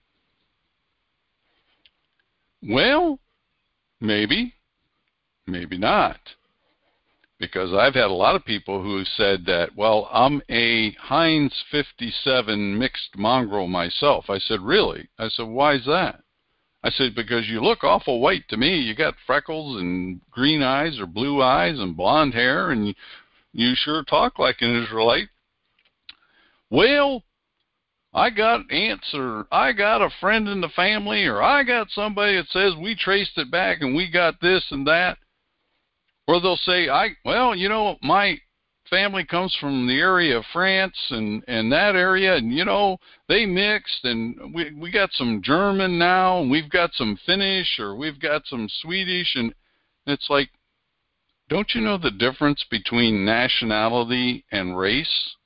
Well, maybe, maybe not. Because I've had a lot of people who said that, well, I'm a Heinz 57 mixed mongrel myself. I said, really? I said, why is that? I said, because you look awful white to me. You got freckles and green eyes or blue eyes and blonde hair, and you sure talk like an Israelite. Well, I got aunts, or I got a friend in the family, or I got somebody that says we traced it back and we got this and that. Or they'll say, well, you know, my family comes from the area of France and that area, and, you know, they mixed, and we got some German now, and we've got some Finnish, or we've got some Swedish, and it's like, don't you know the difference between nationality and race?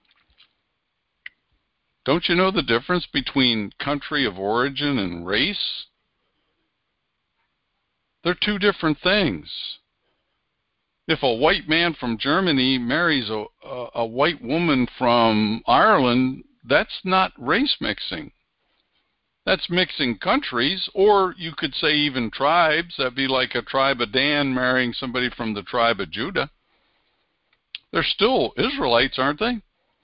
Don't you know the difference between country of origin and race? They're two different things. If a white man from Germany marries a white woman from Ireland, that's not race mixing. That's mixing countries, or you could say even tribes. That'd be like a tribe of Dan marrying somebody from the tribe of Judah. They're still Israelites, aren't they?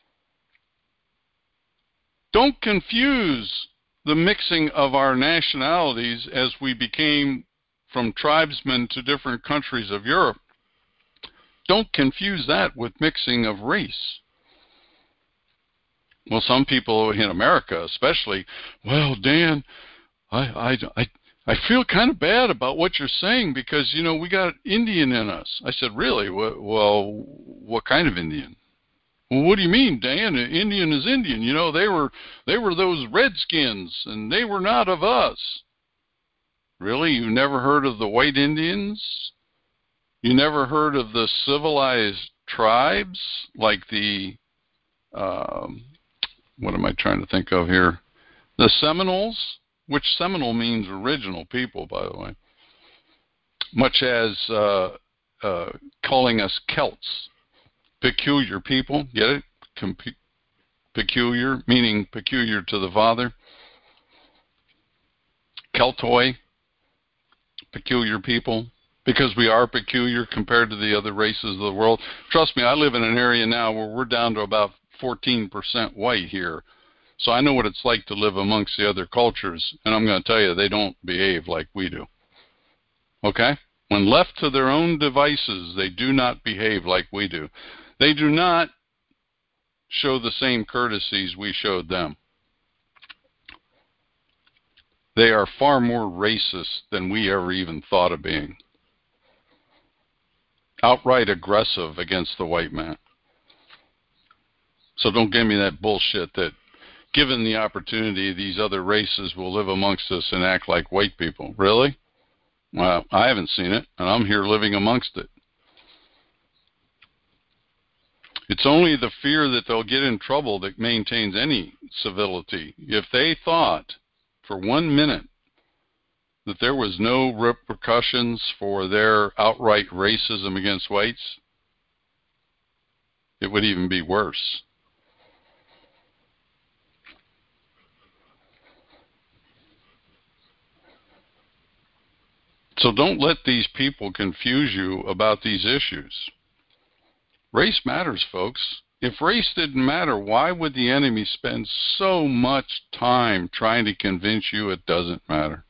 Don't confuse the mixing of our nationalities as we became from tribesmen to different countries of Europe. Don't confuse that with mixing of race. Well, some people in America especially, well, Dan, I feel kind of bad about what you're saying because, you know, we got Indian in us. I said, really? Well, what kind of Indian? Well, what do you mean, Dan? Indian is Indian. You know, they were those redskins, and they were not of us. Really? You never heard of the white Indians? You never heard of the civilized tribes, like the, what am I trying to think of here? The Seminoles, which Seminole means original people, by the way, much as calling us Celts, peculiar people, get it? Peculiar, meaning peculiar to the Father. Keltoi, peculiar people. Because we are peculiar compared to the other races of the world. Trust me, I live in an area now where we're down to about 14% white here. So I know what it's like to live amongst the other cultures, and I'm going to tell you, they don't behave like we do. Okay? When left to their own devices, they do not behave like we do. They do not show the same courtesies we showed them. They are far more racist than we ever even thought of being. Outright aggressive against the white man. So don't give me that bullshit that given the opportunity, these other races will live amongst us and act like white people. Really? Well, I haven't seen it, and I'm here living amongst it. It's only the fear that they'll get in trouble that maintains any civility. If they thought for 1 minute that there was no repercussions for their outright racism against whites, it would even be worse. So don't let these people confuse you about these issues. Race matters, folks. If race didn't matter, why would the enemy spend so much time trying to convince you it doesn't matter?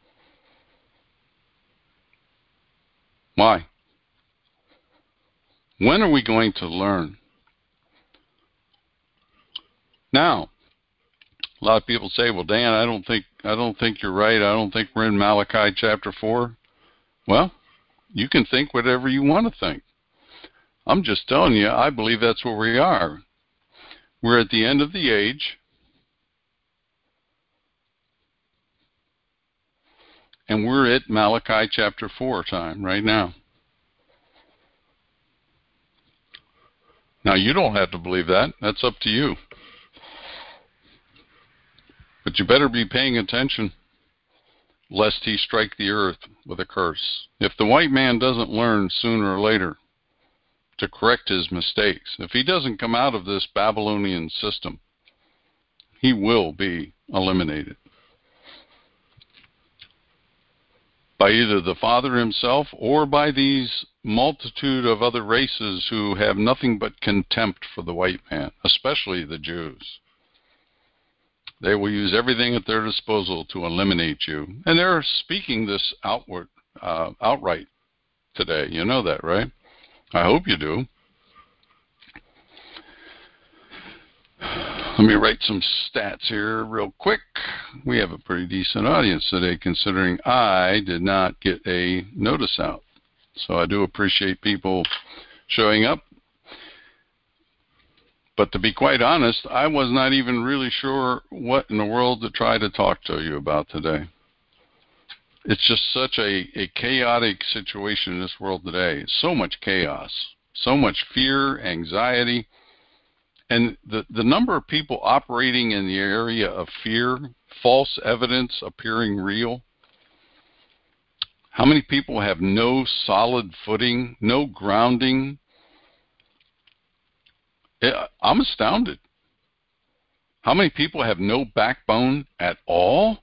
Why? When are we going to learn? Now, a lot of people say, well, Dan, I don't think you're right. I don't think we're in Malachi chapter 4. Well, you can think whatever you want to think. I'm just telling you, I believe that's where we are. We're at the end of the age, and we're at Malachi chapter 4 time right now. Now, you don't have to believe that. That's up to you. But you better be paying attention, lest he strike the earth with a curse. If the white man doesn't learn sooner or later to correct his mistakes, if he doesn't come out of this Babylonian system, he will be eliminated by either the Father himself or by these multitude of other races who have nothing but contempt for the white man, especially the Jews. They will use everything at their disposal to eliminate you. And they're speaking this outright today. You know that, right? I hope you do. Let me write some stats here real quick. We have a pretty decent audience today, considering I did not get a notice out. So I do appreciate people showing up. But to be quite honest, I was not even really sure what in the world to try to talk to you about today. It's just such a chaotic situation in this world today. So much chaos, so much fear, anxiety. And the number of people operating in the area of fear, false evidence appearing real. How many people have no solid footing, no grounding? I'm astounded. How many people have no backbone at all?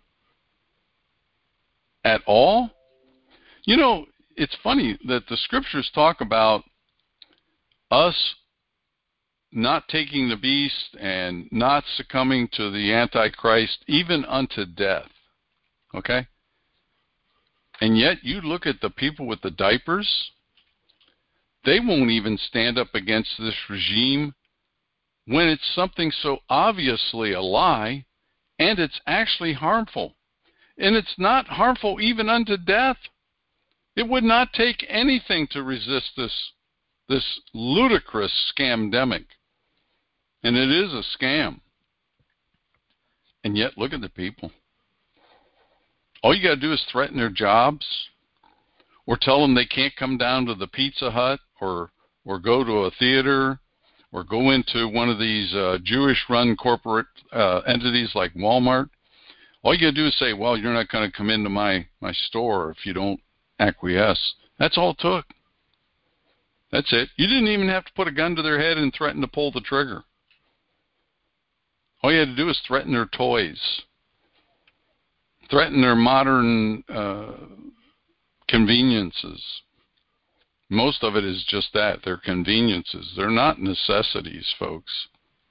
At all? You know, it's funny that the scriptures talk about us not taking the beast and not succumbing to the Antichrist, even unto death. Okay? And yet you look at the people with the diapers, they won't even stand up against this regime when it's something so obviously a lie, and it's actually harmful. And it's not harmful even unto death. It would not take anything to resist this ludicrous scamdemic. And it is a scam. And yet, look at the people. All you got to do is threaten their jobs, or tell them they can't come down to the Pizza Hut, or go to a theater, or go into one of these Jewish-run corporate entities like Walmart. All you got to do is say, well, you're not going to come into my store if you don't acquiesce. That's all it took. That's it. You didn't even have to put a gun to their head and threaten to pull the trigger. All you had to do is threaten their toys, threaten their modern conveniences. Most of it is just that. They're conveniences. They're not necessities, folks.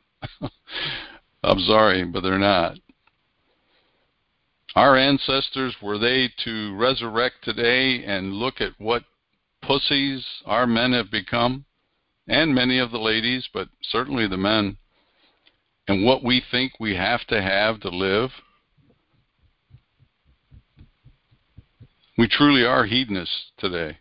I'm sorry, but they're not. Our ancestors, were they to resurrect today and look at what pussies our men have become, and many of the ladies, but certainly the men, and what we think we have to live, we truly are hedonists today.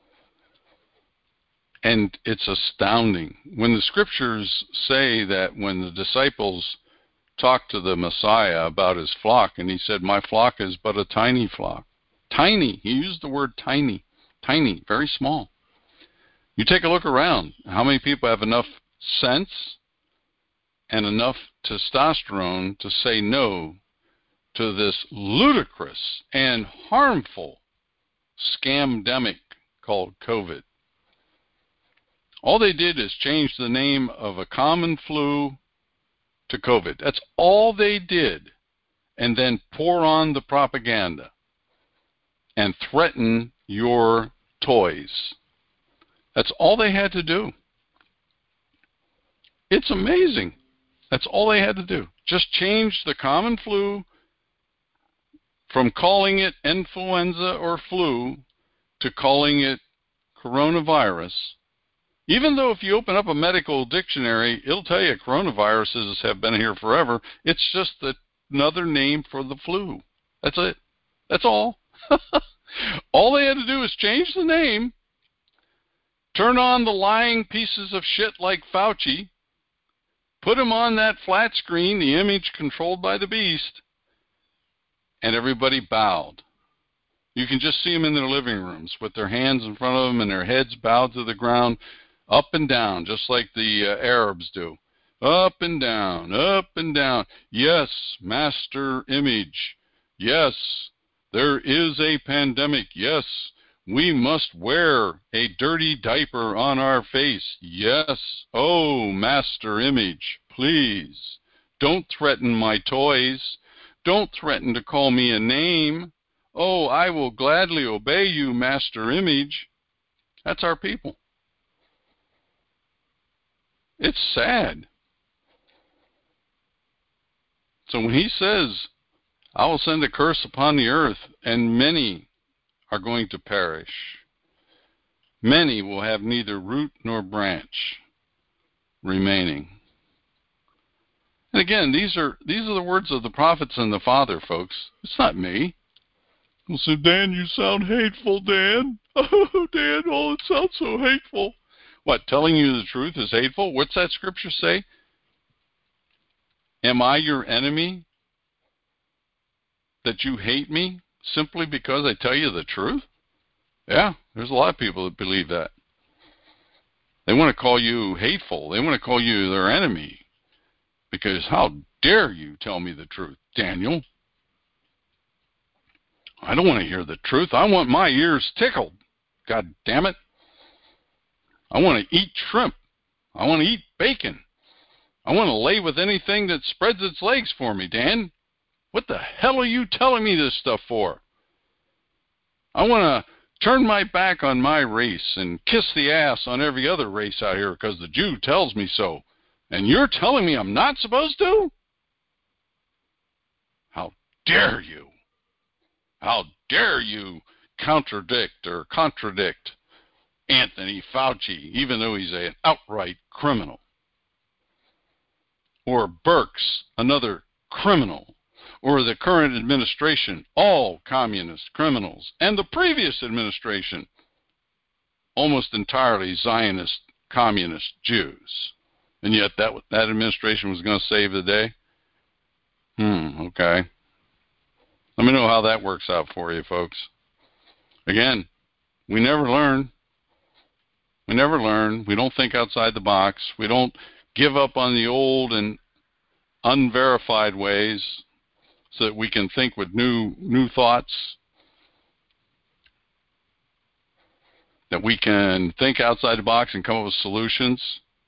And it's astounding. When the scriptures say that when the disciples talked to the Messiah about his flock, and he said, my flock is but a tiny flock. Tiny. He used the word tiny. Tiny. Very small. You take a look around. How many people have enough sense and enough testosterone to say no to this ludicrous and harmful scamdemic called COVID? All they did is change the name of a common flu to COVID. That's all they did. And then pour on the propaganda and threaten your toys. That's all they had to do. It's amazing. That's all they had to do. Just change the common flu from calling it influenza or flu to calling it coronavirus. Even though if you open up a medical dictionary, it'll tell you coronaviruses have been here forever. It's just another name for the flu. That's it. That's all. All they had to do was change the name, turn on the lying pieces of shit like Fauci, put him on that flat screen, the image controlled by the beast, and everybody bowed. You can just see them in their living rooms with their hands in front of them and their heads bowed to the ground. Up and down, just like the Arabs do. Up and down, up and down. Yes, master image. Yes, there is a pandemic. Yes, we must wear a dirty diaper on our face. Yes, oh, master image, please. Don't threaten my toys. Don't threaten to call me a name. Oh, I will gladly obey you, master image. That's our people. It's sad. So when he says, I will send a curse upon the earth, and many are going to perish, many will have neither root nor branch remaining. And again, these are the words of the prophets and the Father, folks. It's not me. Well, so Dan, you sound hateful, Dan. Oh, Dan, oh, it sounds so hateful. What, telling you the truth is hateful? What's that scripture say? Am I your enemy that you hate me simply because I tell you the truth? Yeah, there's a lot of people that believe that. They want to call you hateful. They want to call you their enemy because how dare you tell me the truth, Daniel? I don't want to hear the truth. I want my ears tickled. God damn it. I want to eat shrimp. I want to eat bacon. I want to lay with anything that spreads its legs for me, Dan. What the hell are you telling me this stuff for? I want to turn my back on my race and kiss the ass on every other race out here because the Jew tells me so. And you're telling me I'm not supposed to? How dare you? How dare you contradict Anthony Fauci, even though he's an outright criminal? Or Birx, another criminal. Or the current administration, all communist criminals. And the previous administration, almost entirely Zionist, communist Jews. And yet that administration was going to save the day? Okay. Let me know how that works out for you, folks. Again, we never learn. We never learn. We don't think outside the box. We don't give up on the old and unverified ways so that we can think with new thoughts, that we can think outside the box and come up with solutions.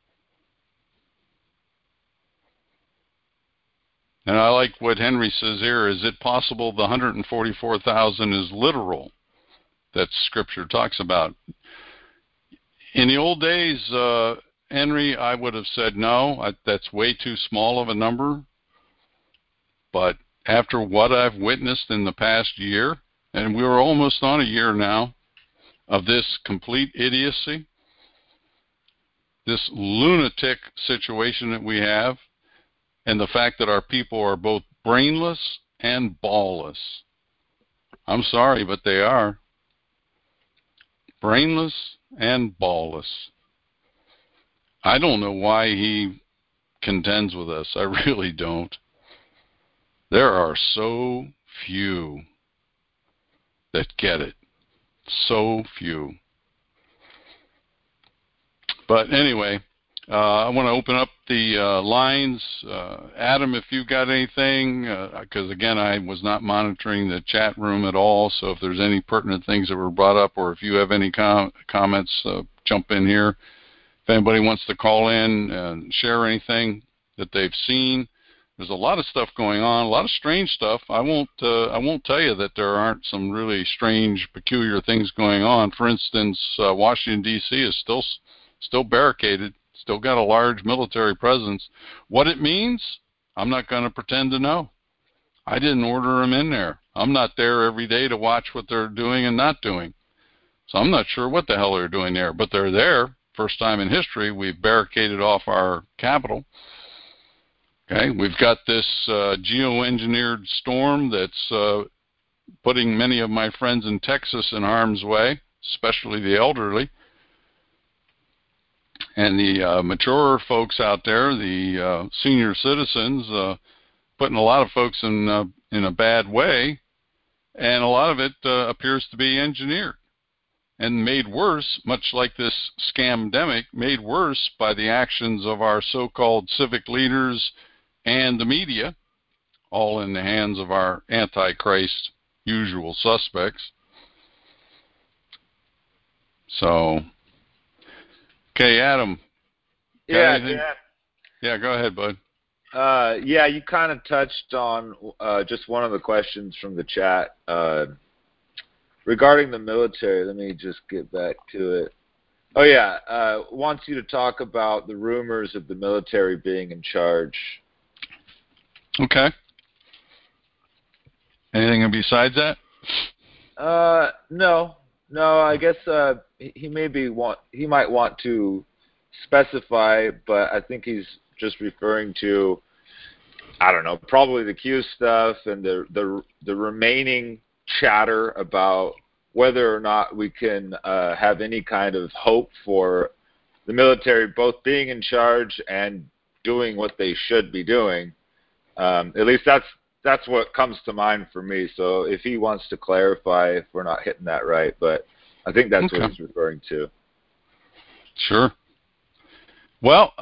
And I like what Henry says here. Is it possible the 144,000 is literal that Scripture talks about? In the old days, Henry, I would have said no. That's way too small of a number. But after what I've witnessed in the past year, and we're almost on a year now, of this complete idiocy, this lunatic situation that we have, and the fact that our people are both brainless and ballless. I'm sorry, but they are. Brainless and ballless. I don't know why he contends with us. I really don't. There are so few that get it. So few. But anyway, I want to open up the lines. Adam, if you've got anything, because again, I was not monitoring the chat room at all, so if there's any pertinent things that were brought up, or if you have any comments, jump in here. If anybody wants to call in and share anything that they've seen, there's a lot of stuff going on, a lot of strange stuff. I won't tell you that there aren't some really strange, peculiar things going on. For instance, Washington, D.C. is still barricaded, still got a large military presence. What it means, I'm not going to pretend to know. I didn't order them in there. I'm not there every day to watch what they're doing and not doing. So I'm not sure what the hell they're doing there, but they're there. First time in history, we've barricaded off our capital. Okay, we've got this geoengineered storm that's putting many of my friends in Texas in harm's way, especially the elderly. And the mature folks out there, the senior citizens, putting a lot of folks in a bad way, and a lot of it appears to be engineered. and made worse, much like this scamdemic, made worse by the actions of our so-called civic leaders and the media, all in the hands of our Antichrist usual suspects. So, okay, Adam. Yeah, Dan. Yeah, go ahead, bud. Yeah, you kind of touched on just one of the questions from the chat regarding the military. Let me just get back to it. Oh, yeah, wants you to talk about the rumors of the military being in charge. Okay. Anything besides that? No. I guess he might want to specify, but I think he's just referring to, I don't know, probably the Q stuff and the remaining chatter about whether or not we can have any kind of hope for the military both being in charge and doing what they should be doing. At least that's what comes to mind for me. So if he wants to clarify if we're not hitting that right, but I think that's what he's referring to. Sure. Well,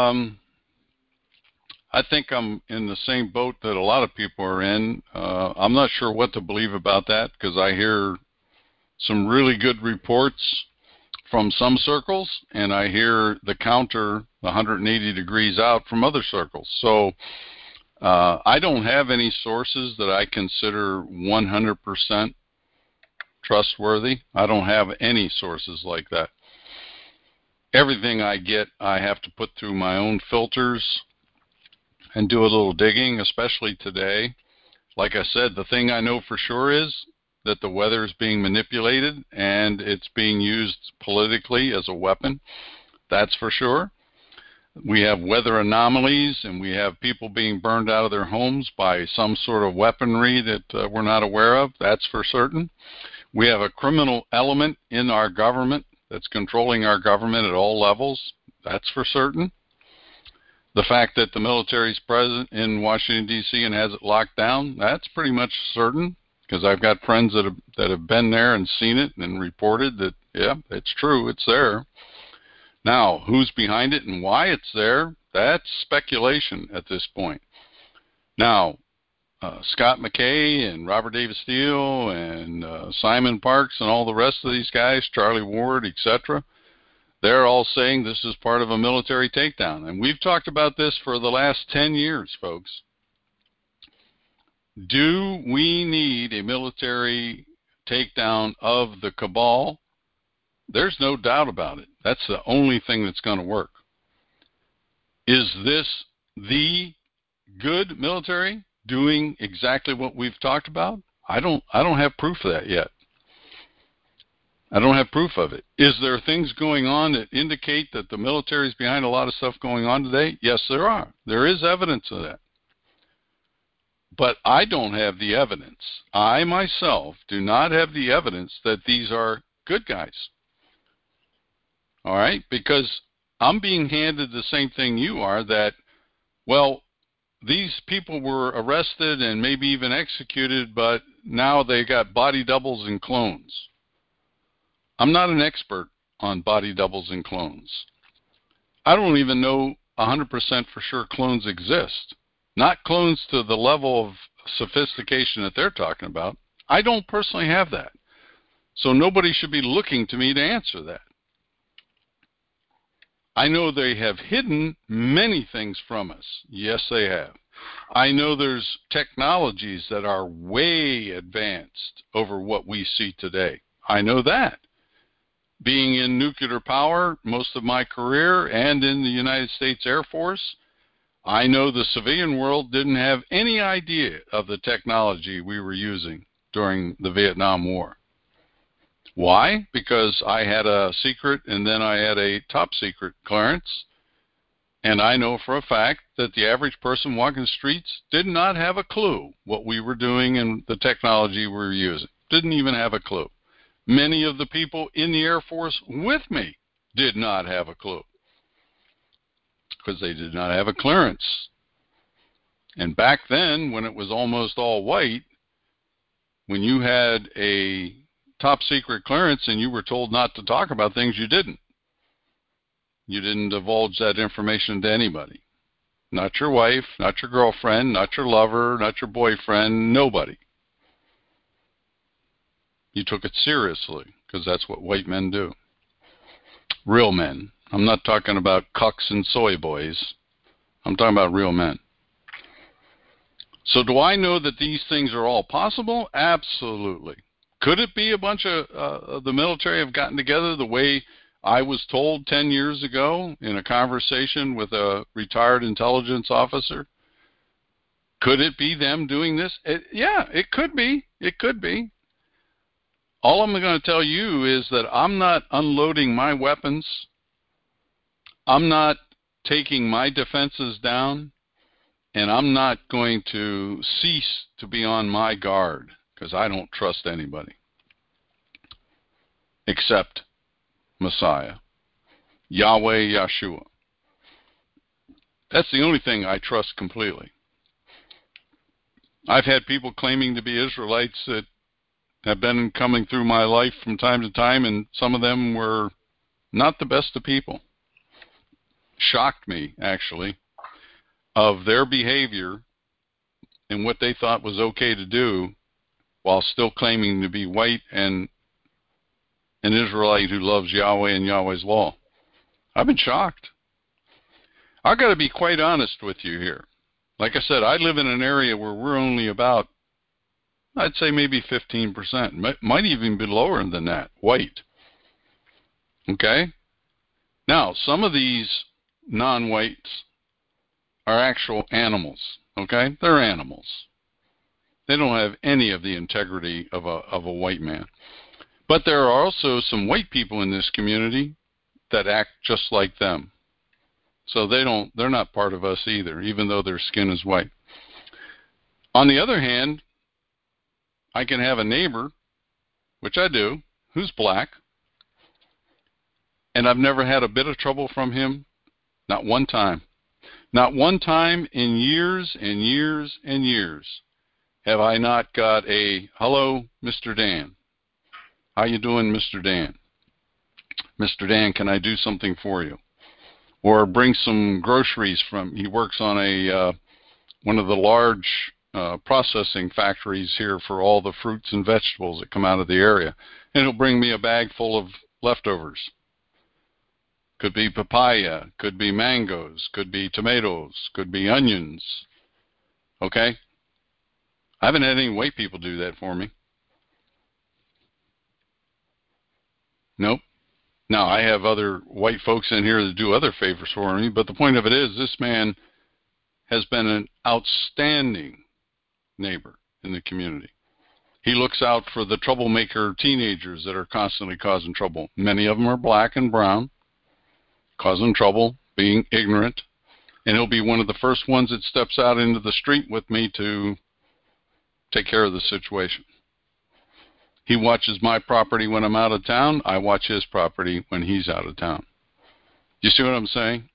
I think I'm in the same boat that a lot of people are in. I'm not sure what to believe about that because I hear some really good reports from some circles, and I hear the counter 180 degrees out from other circles. So I don't have any sources that I consider 100% trustworthy. I don't have any sources like that. Everything I get, I have to put through my own filters and do a little digging, especially today. Like I said, the thing I know for sure is that the weather is being manipulated and it's being used politically as a weapon. That's for sure. We have weather anomalies and we have people being burned out of their homes by some sort of weaponry that we're not aware of. That's for certain. We have a criminal element in our government that's controlling our government at all levels. That's for certain. The fact that the military is present in Washington, D.C. and has it locked down, that's pretty much certain because I've got friends that have been there and seen it and reported that, yeah, it's true, it's there. Now, who's behind it and why it's there, that's speculation at this point. Now, Scott McKay and Robert David Steele and Simon Parks and all the rest of these guys, Charlie Ward, etc., they're all saying this is part of a military takedown. And we've talked about this for the last 10 years, folks. Do we need a military takedown of the cabal? There's no doubt about it. That's the only thing that's going to work. Is this the good military doing exactly what we've talked about? I don't have proof of that yet. I don't have proof of it. Is there things going on that indicate that the military is behind a lot of stuff going on today? Yes, there are. There is evidence of that. But I don't have the evidence. I myself do not have the evidence that these are good guys. All right? Because I'm being handed the same thing you are, that, well, these people were arrested and maybe even executed, but now they got body doubles and clones. I'm not an expert on body doubles and clones. I don't even know 100% for sure clones exist. Not clones to the level of sophistication that they're talking about. I don't personally have that. So nobody should be looking to me to answer that. I know they have hidden many things from us. Yes, they have. I know there's technologies that are way advanced over what we see today. I know that. Being in nuclear power most of my career and in the United States Air Force, I know the civilian world didn't have any idea of the technology we were using during the Vietnam War. Why? Because I had a secret and then I had a top secret clearance. And I know for a fact that the average person walking the streets did not have a clue what we were doing and the technology we were using. Didn't even have a clue. Many of the people in the Air Force with me did not have a clue because they did not have a clearance. And back then, when it was almost all white, when you had a top secret clearance and you were told not to talk about things, you didn't. You didn't divulge that information to anybody. Not your wife, not your girlfriend, not your lover, not your boyfriend, nobody. You took it seriously because that's what white men do. Real men. I'm not talking about cucks and soy boys. I'm talking about real men. So do I know that these things are all possible? Absolutely. Could it be a bunch of the military have gotten together the way I was told 10 years ago in a conversation with a retired intelligence officer? Could it be them doing this? Yeah, it could be. It could be. All I'm going to tell you is that I'm not unloading my weapons. I'm not taking my defenses down. And I'm not going to cease to be on my guard because I don't trust anybody except Messiah, Yahweh Yeshua. That's the only thing I trust completely. I've had people claiming to be Israelites that have been coming through my life from time to time, and some of them were not the best of people. Shocked me, actually, of their behavior and what they thought was okay to do while still claiming to be white and an Israelite who loves Yahweh and Yahweh's law. I've been shocked. I've got to be quite honest with you here. Like I said, I live in an area where we're only about, I'd say maybe 15%, might even be lower than that, white. Okay? Now, some of these non-whites are actual animals, okay? They're animals. They don't have any of the integrity of a white man. But there are also some white people in this community that act just like them. So they're not part of us either, even though their skin is white. On the other hand, I can have a neighbor, which I do, who's black, and I've never had a bit of trouble from him, not one time. Not one time in years and years and years have I not got a, hello, Mr. Dan. How you doing, Mr. Dan? Mr. Dan, can I do something for you? Or bring some groceries from, he works on a one of the large processing factories here for all the fruits and vegetables that come out of the area. And he'll bring me a bag full of leftovers. Could be papaya, could be mangoes, could be tomatoes, could be onions. Okay? I haven't had any white people do that for me. Nope. Now, I have other white folks in here that do other favors for me, but the point of it is this man has been an outstanding neighbor in the community. He looks out for the troublemaker teenagers that are constantly causing trouble. Many of them are black and brown, causing trouble, being ignorant, and he'll be one of the first ones that steps out into the street with me to take care of the situation. He watches my property when I'm out of town. I watch his property when he's out of town. You see what I'm saying?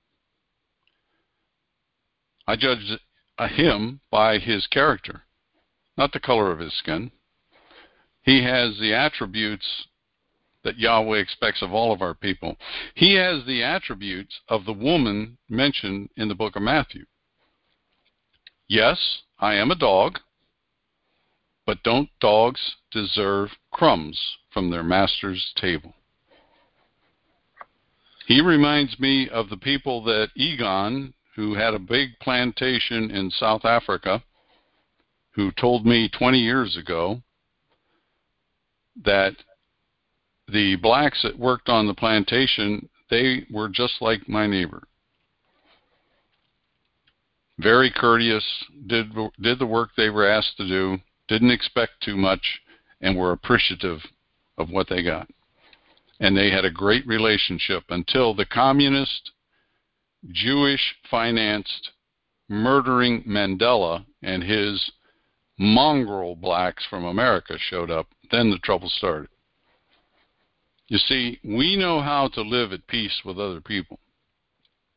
I judge him by his character, not the color of his skin. He has the attributes that Yahweh expects of all of our people. He has the attributes of the woman mentioned in the book of Matthew. Yes, I am a dog, but don't dogs deserve crumbs from their master's table? He reminds me of the people that Egon, who had a big plantation in South Africa, who told me 20 years ago that the blacks that worked on the plantation, they were just like my neighbor. Very courteous, did the work they were asked to do, didn't expect too much, and were appreciative of what they got. And they had a great relationship until the communist, Jewish-financed, murdering Mandela and his mongrel blacks from America showed up. Then the trouble started. You see, we know how to live at peace with other people.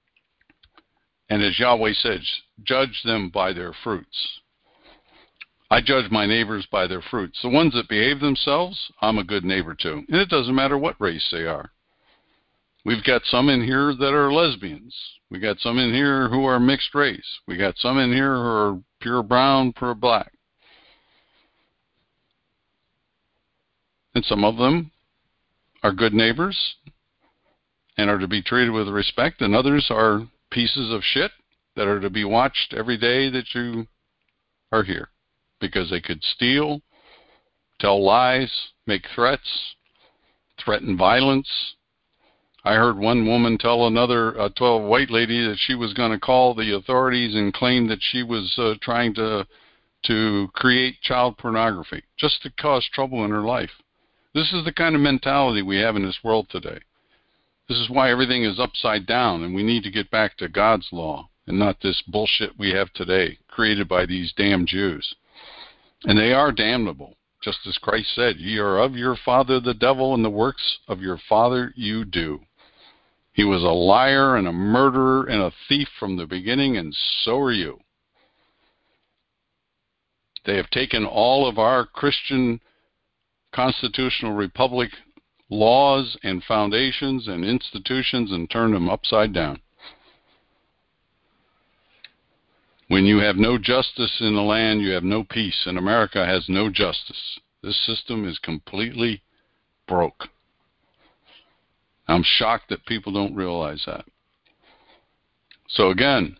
And as Yahweh says, judge them by their fruits. I judge my neighbors by their fruits. The ones that behave themselves, I'm a good neighbor to. And it doesn't matter what race they are. We've got some in here that are lesbians. We got some in here who are mixed race. We got some in here who are pure brown, pure black. And some of them are good neighbors and are to be treated with respect, and others are pieces of shit that are to be watched every day that you are here, because they could steal, tell lies, make threats, threaten violence. I heard one woman tell a white lady that she was going to call the authorities and claim that she was trying to create child pornography just to cause trouble in her life. This is the kind of mentality we have in this world today. This is why everything is upside down, and we need to get back to God's law and not this bullshit we have today created by these damn Jews. And they are damnable. Just as Christ said, ye are of your father the devil, and the works of your father you do. He was a liar and a murderer and a thief from the beginning, and so are you. They have taken all of our Christian constitutional republic laws and foundations and institutions and turned them upside down. When you have no justice in the land, you have no peace, and America has no justice. This system is completely broke. I'm shocked that people don't realize that. So again,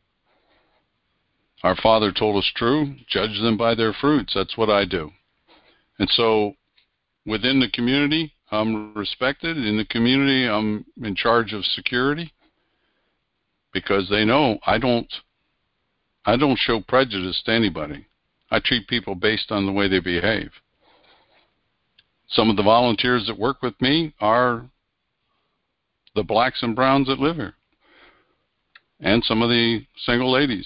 our Father told us true, judge them by their fruits. That's what I do. And so within the community, I'm respected. In the community, I'm in charge of security because they know I don't show prejudice to anybody. I treat people based on the way they behave. Some of the volunteers that work with me are the blacks and browns that live here, and some of the single ladies.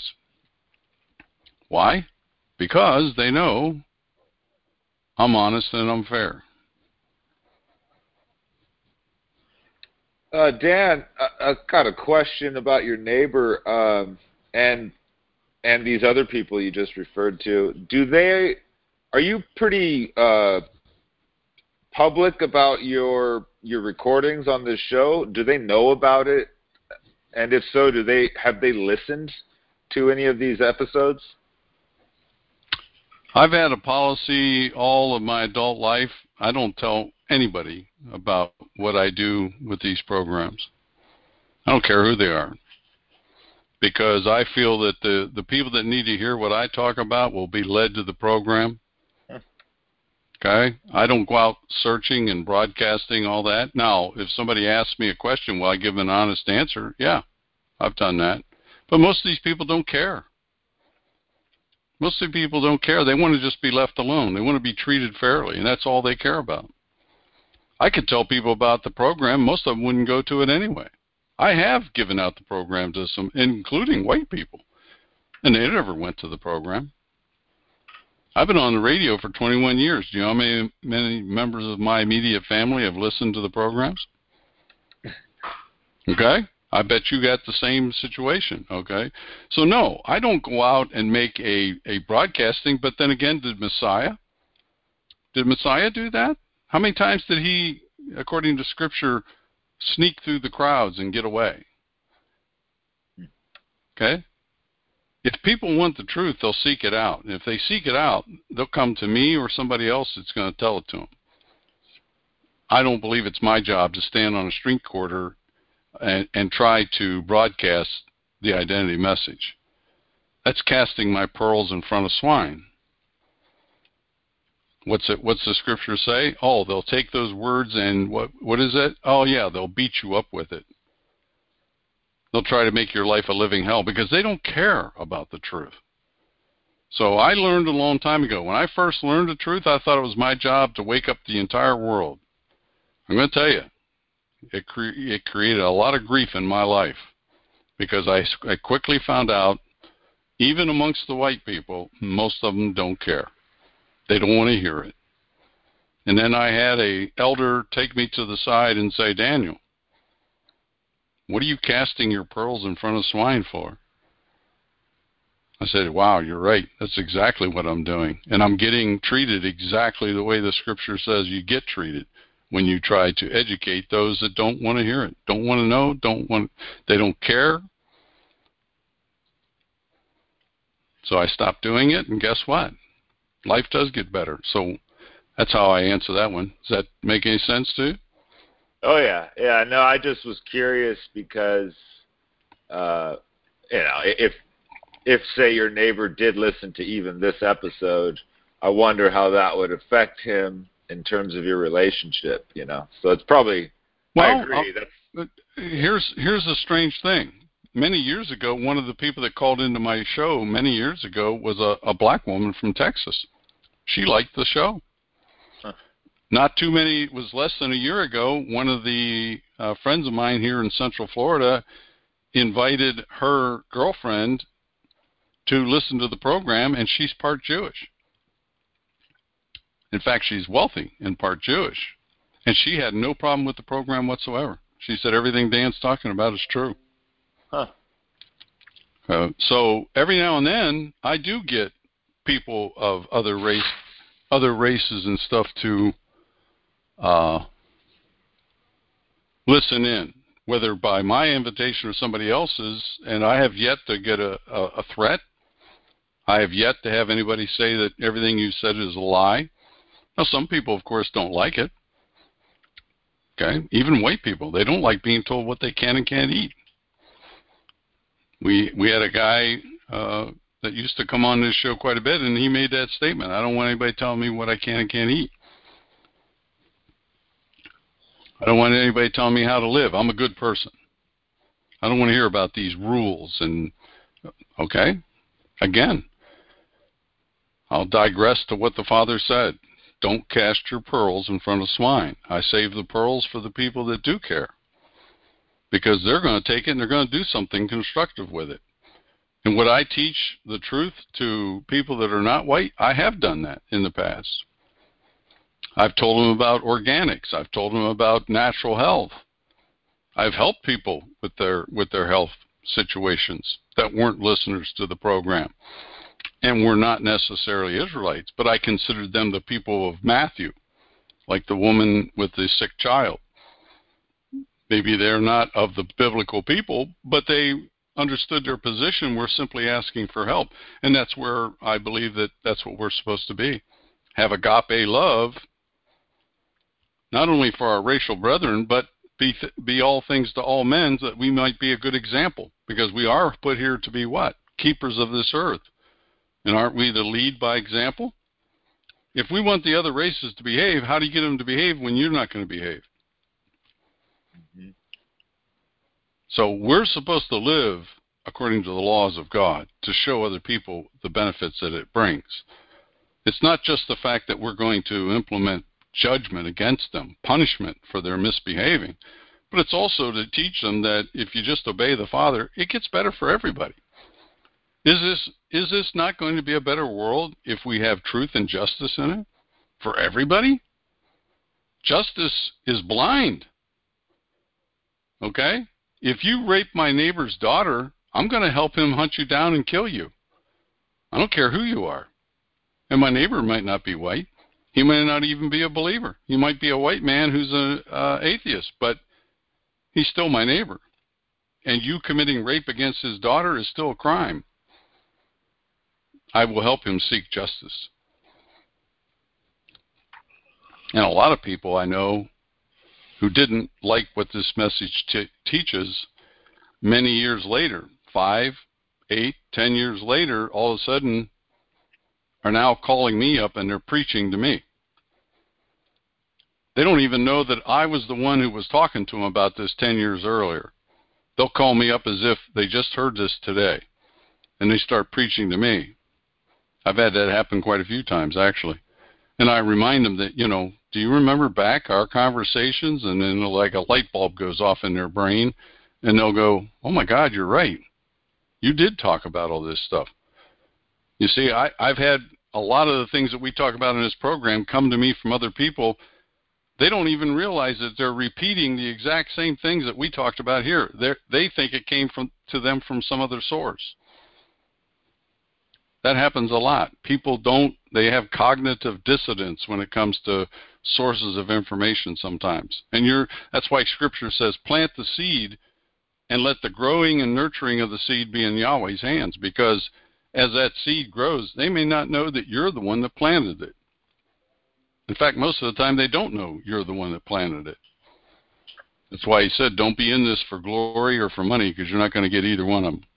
Why? Because they know I'm honest and I'm fair. Dan, I've got a question about your neighbor and these other people you just referred to. Are you pretty public about your recordings on this show? Do they know about it? And if so, have they listened to any of these episodes? I've had a policy all of my adult life. I don't tell anybody about what I do with these programs. I don't care who they are, because I feel that the people that need to hear what I talk about will be led to the program. Okay? I don't go out searching and broadcasting all that. Now, if somebody asks me a question, will I give an honest answer? Yeah, I've done that. But most of these people don't care. Most of the people don't care. They want to just be left alone. They want to be treated fairly, and that's all they care about. I could tell people about the program. Most of them wouldn't go to it anyway. I have given out the program to some, including white people, and they never went to the program. I've been on the radio for 21 years. Do you know how many members of my immediate family have listened to the programs? Okay? I bet you got the same situation, okay? So no, I don't go out and make a broadcasting, but then again, did Messiah do that? How many times did he, according to Scripture, sneak through the crowds and get away? Okay? If people want the truth, they'll seek it out. And if they seek it out, they'll come to me or somebody else that's going to tell it to them. I don't believe it's my job to stand on a street corner and try to broadcast the identity message. That's casting my pearls in front of swine. What's the Scripture say? Oh, they'll take those words and what is it? Oh yeah, they'll beat you up with it. They'll try to make your life a living hell because they don't care about the truth. So I learned a long time ago. When I first learned the truth, I thought it was my job to wake up the entire world. I'm going to tell you, it created a lot of grief in my life because I quickly found out, even amongst the white people, most of them don't care. They don't want to hear it. And then I had an elder take me to the side and say, Daniel, what are you casting your pearls in front of swine for? I said, wow, you're right. That's exactly what I'm doing. And I'm getting treated exactly the way the scripture says you get treated when you try to educate those that don't want to hear it, don't want to know, they don't care. So I stopped doing it, and guess what? Life does get better. So that's how I answer that one. Does that make any sense to you? Oh, yeah. Yeah, no, I just was curious because, if, say, your neighbor did listen to even this episode, I wonder how that would affect him in terms of your relationship, So it's probably, well, I agree. Here's a strange thing. Many years ago, one of the people that called into my show many years ago was a black woman from Texas. She liked the show. Huh. Not too many, it was less than a year ago, one of the friends of mine here in Central Florida invited her girlfriend to listen to the program, and she's part Jewish. In fact, she's wealthy and part Jewish. And she had no problem with the program whatsoever. She said everything Dan's talking about is true. Huh. So every now and then, I do get people of other races and stuff to listen in, whether by my invitation or somebody else's, and I have yet to get a threat. I have yet to have anybody say that everything you said is a lie. Now, some people, of course, don't like it. Okay? Even white people, they don't like being told what they can and can't eat. We had a guy that used to come on this show quite a bit, and he made that statement. I don't want anybody telling me what I can and can't eat. I don't want anybody telling me how to live. I'm a good person. I don't want to hear about these rules. And, okay, again, I'll digress to what the Father said. Don't cast your pearls in front of swine. I save the pearls for the people that do care, because they're going to take it and they're going to do something constructive with it. And would I teach the truth to people that are not white? I have done that in the past. I've told them about organics. I've told them about natural health. I've helped people with their health situations that weren't listeners to the program and were not necessarily Israelites, but I considered them the people of Matthew, like the woman with the sick child. Maybe they're not of the biblical people, but they understood their position, were simply asking for help. And that's where I believe that's what we're supposed to be. Have agape love, not only for our racial brethren, but be all things to all men, that we might be a good example, because we are put here to be what? Keepers of this earth. And aren't we to lead by example? If we want the other races to behave, how do you get them to behave when you're not going to behave? Mm-hmm. So we're supposed to live according to the laws of God to show other people the benefits that it brings. It's not just the fact that we're going to implement judgment against them, punishment for their misbehaving, but it's also to teach them that if you just obey the Father, it gets better for everybody. Is this not going to be a better world if we have truth and justice in it for everybody? Justice is blind. Okay? If you rape my neighbor's daughter, I'm going to help him hunt you down and kill you. I don't care who you are. And my neighbor might not be white. He might not even be a believer. He might be a white man who's an atheist, but he's still my neighbor. And you committing rape against his daughter is still a crime. I will help him seek justice. And a lot of people I know who didn't like what this message teaches, many years later, 5, 8, 10 years later, all of a sudden are now calling me up and they're preaching to me. They don't even know that I was the one who was talking to them about this 10 years earlier. They'll call me up as if they just heard this today, and they start preaching to me. I've had that happen quite a few times, actually. And I remind them that, do you remember back our conversations? And then like a light bulb goes off in their brain, and they'll go, oh, my God, you're right. You did talk about all this stuff. You see, I've had a lot of the things that we talk about in this program come to me from other people. They don't even realize that they're repeating the exact same things that we talked about here. They think it came to them from some other source. That happens a lot. People they have cognitive dissonance when it comes to sources of information sometimes. And that's why Scripture says, plant the seed and let the growing and nurturing of the seed be in Yahweh's hands, because as that seed grows, they may not know that you're the one that planted it. In fact, most of the time they don't know you're the one that planted it. That's why he said, don't be in this for glory or for money, because you're not going to get either one of them.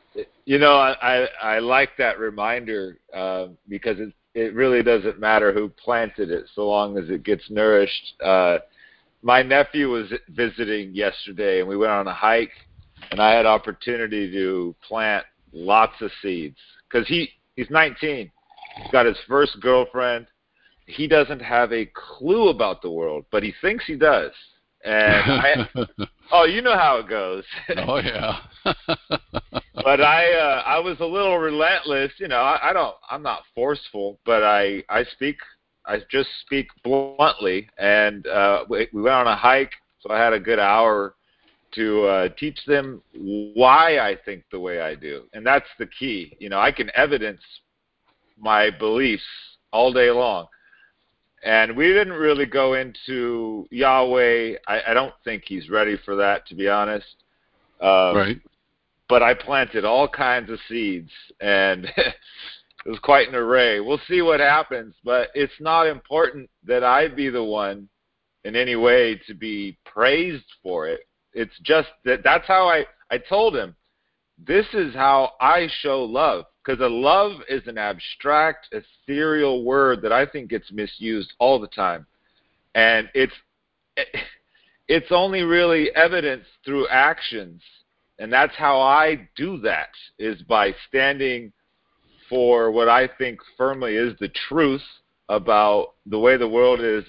I like that reminder because it really doesn't matter who planted it so long as it gets nourished. My nephew was visiting yesterday, and we went on a hike, and I had opportunity to plant lots of seeds because he's 19. He's got his first girlfriend. He doesn't have a clue about the world, but he thinks he does. And you know how it goes. Oh yeah. But I was a little relentless. I'm not forceful, but I just speak bluntly. And we went on a hike, so I had a good hour to teach them why I think the way I do, and that's the key. I can evidence my beliefs all day long. And we didn't really go into Yahweh. I don't think he's ready for that, to be honest. Right. But I planted all kinds of seeds, and it was quite an array. We'll see what happens, but it's not important that I be the one in any way to be praised for it. It's just that's how I told him, this is how I show love. Because a love is an abstract, ethereal word that I think gets misused all the time. And it's only really evidenced through actions. And that's how I do that, is by standing for what I think firmly is the truth about the way the world is.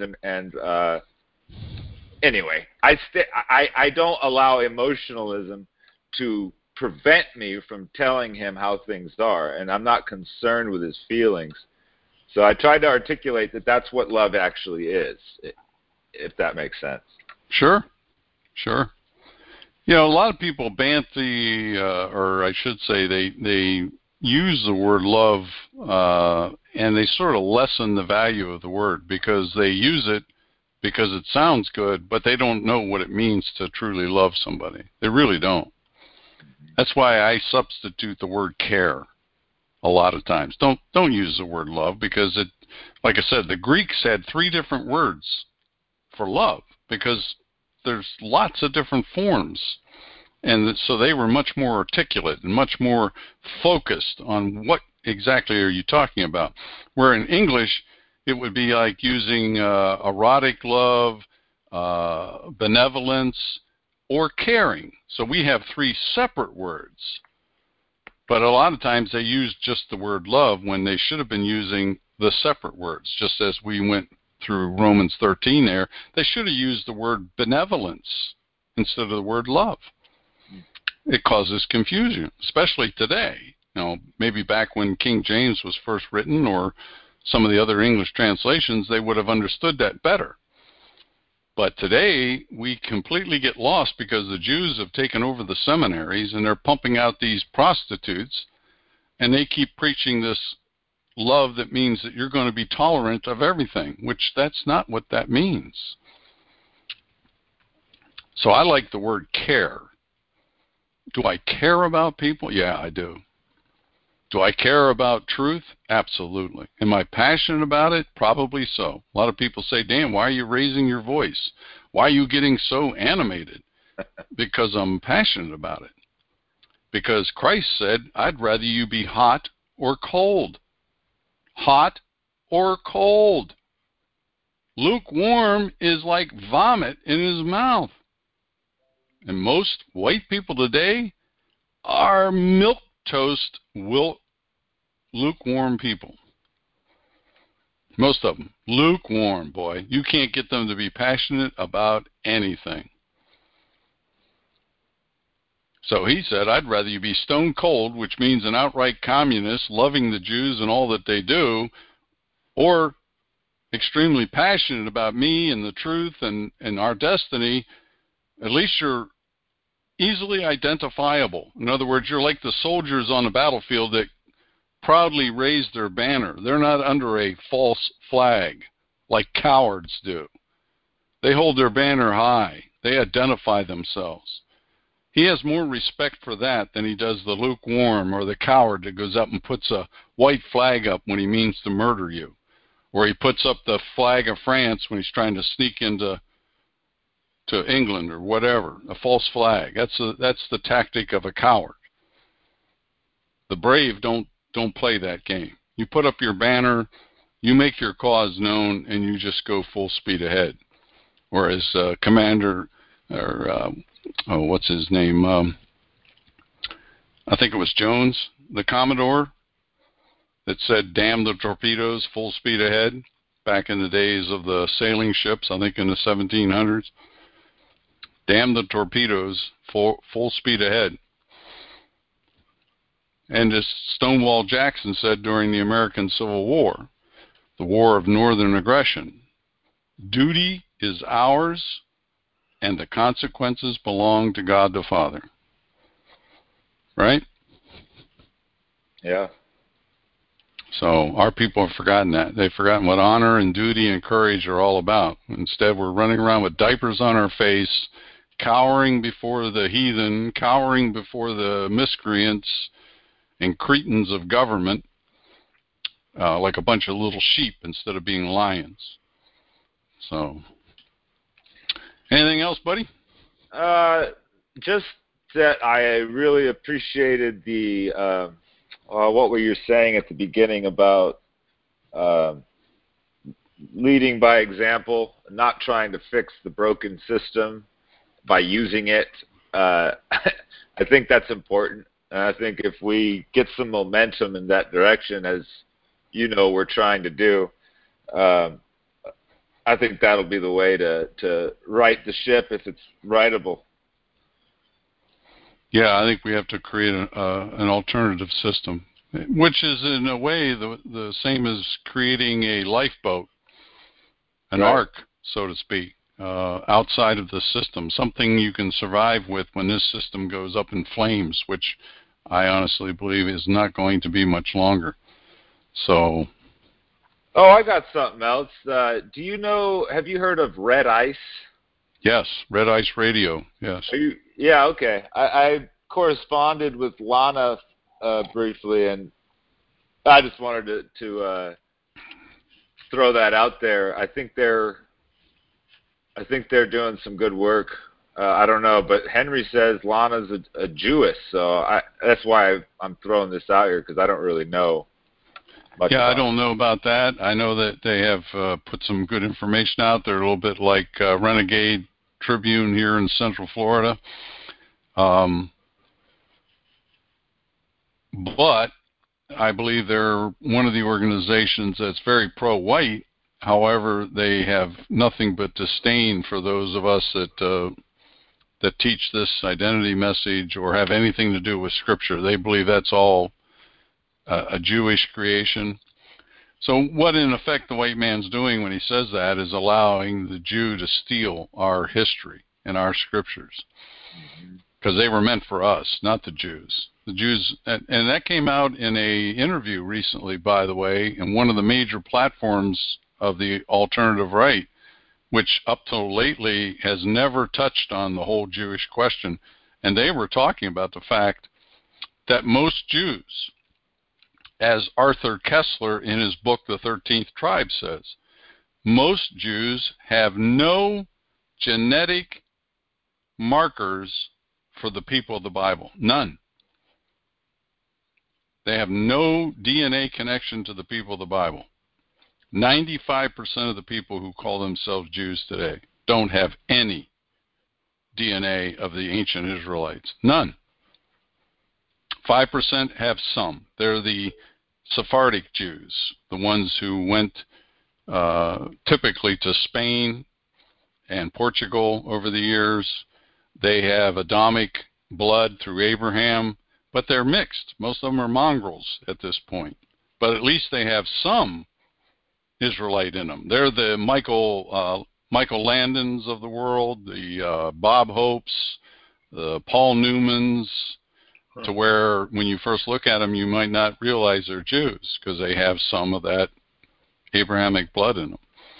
Anyway, I don't allow emotionalism to prevent me from telling him how things are, and I'm not concerned with his feelings. So I tried to articulate that that's what love actually is, if that makes sense. Sure. A lot of people or I should say they use the word love, and they sort of lessen the value of the word because they use it because it sounds good, but they don't know what it means to truly love somebody. They really don't. That's why I substitute the word care a lot of times. Don't use the word love, because it, like I said, the Greeks had 3 different words for love because there's lots of different forms. And so they were much more articulate and much more focused on what exactly are you talking about. Where in English, it would be like using erotic love, benevolence, or caring. So we have 3 separate words. But a lot of times they use just the word love when they should have been using the separate words. Just as we went through Romans 13 there, they should have used the word benevolence instead of the word love. It causes confusion, especially today. Maybe back when King James was first written, or some of the other English translations, they would have understood that better. But today, we completely get lost because the Jews have taken over the seminaries, and they're pumping out these prostitutes, and they keep preaching this love that means that you're going to be tolerant of everything, which that's not what that means. So I like the word care. Do I care about people? Yeah, I do. Do I care about truth? Absolutely. Am I passionate about it? Probably so. A lot of people say, Dan, why are you raising your voice? Why are you getting so animated? Because I'm passionate about it. Because Christ said, I'd rather you be hot or cold. Hot or cold. Lukewarm is like vomit in his mouth. And most white people today are milquetoast lukewarm people. Most of them. Lukewarm, boy. You can't get them to be passionate about anything. So he said, I'd rather you be stone cold, which means an outright communist, loving the Jews and all that they do, or extremely passionate about me and the truth and our destiny. At least you're easily identifiable. In other words, you're like the soldiers on the battlefield that proudly raise their banner. They're not under a false flag like cowards do. They hold their banner high. They identify themselves. He has more respect for that than he does the lukewarm or the coward that goes up and puts a white flag up when he means to murder you, or he puts up the flag of France when he's trying to sneak into England or whatever, a false flag. That's the tactic of a coward. The brave don't play that game. You put up your banner, you make your cause known, and you just go full speed ahead. Or as Commander, or what's his name? I think it was Jones, the Commodore, that said, "Damn the torpedoes, full speed ahead," back in the days of the sailing ships, I think in the 1700s. Damn the torpedoes, full speed ahead. And as Stonewall Jackson said during the American Civil War, the war of northern aggression, duty is ours and the consequences belong to God the Father. Right? Yeah. So our people have forgotten that. They've forgotten what honor and duty and courage are all about. Instead, we're running around with diapers on our face, cowering before the heathen, cowering before the miscreants and cretins of government, like a bunch of little sheep instead of being lions. So, anything else, buddy? Just that I really appreciated the what were you saying at the beginning about leading by example, not trying to fix the broken system by using it. I think that's important. And I think if we get some momentum in that direction, as you know we're trying to do, I think that'll be the way to right the ship if it's rightable. Yeah, I think we have to create an alternative system, which is in a way the same as creating a lifeboat, an ark, so to speak, outside of the system, something you can survive with when this system goes up in flames, which I honestly believe is not going to be much longer. So. Oh, I got something else. Do you know, have you heard of Red Ice? Yes, Red Ice Radio, yes. Yeah, okay. I corresponded with Lana briefly, and I just wanted to throw that out there. I think they're doing some good work. I don't know, but Henry says Lana's a Jewess, so that's why I'm throwing this out here, because I don't really know much about I don't know about that. I know that they have put some good information out there, a little bit like Renegade Tribune here in Central Florida. But I believe they're one of the organizations that's very pro-white. However, they have nothing but disdain for those of us that teach this identity message or have anything to do with Scripture. They believe that's all a Jewish creation. So what, in effect, the white man's doing when he says that is allowing the Jew to steal our history and our Scriptures, because they were meant for us, not the Jews. The Jews, and that came out in a interview recently, by the way, in one of the major platforms of the alternative right, which up till lately has never touched on the whole Jewish question. And they were talking about the fact that most Jews, as Arthur Kessler in his book, The 13th Tribe, says, most Jews have no genetic markers for the people of the Bible. None. They have no DNA connection to the people of the Bible. 95% of the people who call themselves Jews today don't have any DNA of the ancient Israelites. None. 5% have some. They're the Sephardic Jews, the ones who went typically to Spain and Portugal over the years. They have Adamic blood through Abraham, but they're mixed. Most of them are mongrels at this point. But at least they have some Israelite in them. They're the Michael Landons of the world, the Bob Hopes, the Paul Newmans, to where when you first look at them, you might not realize they're Jews because they have some of that Abrahamic blood in them.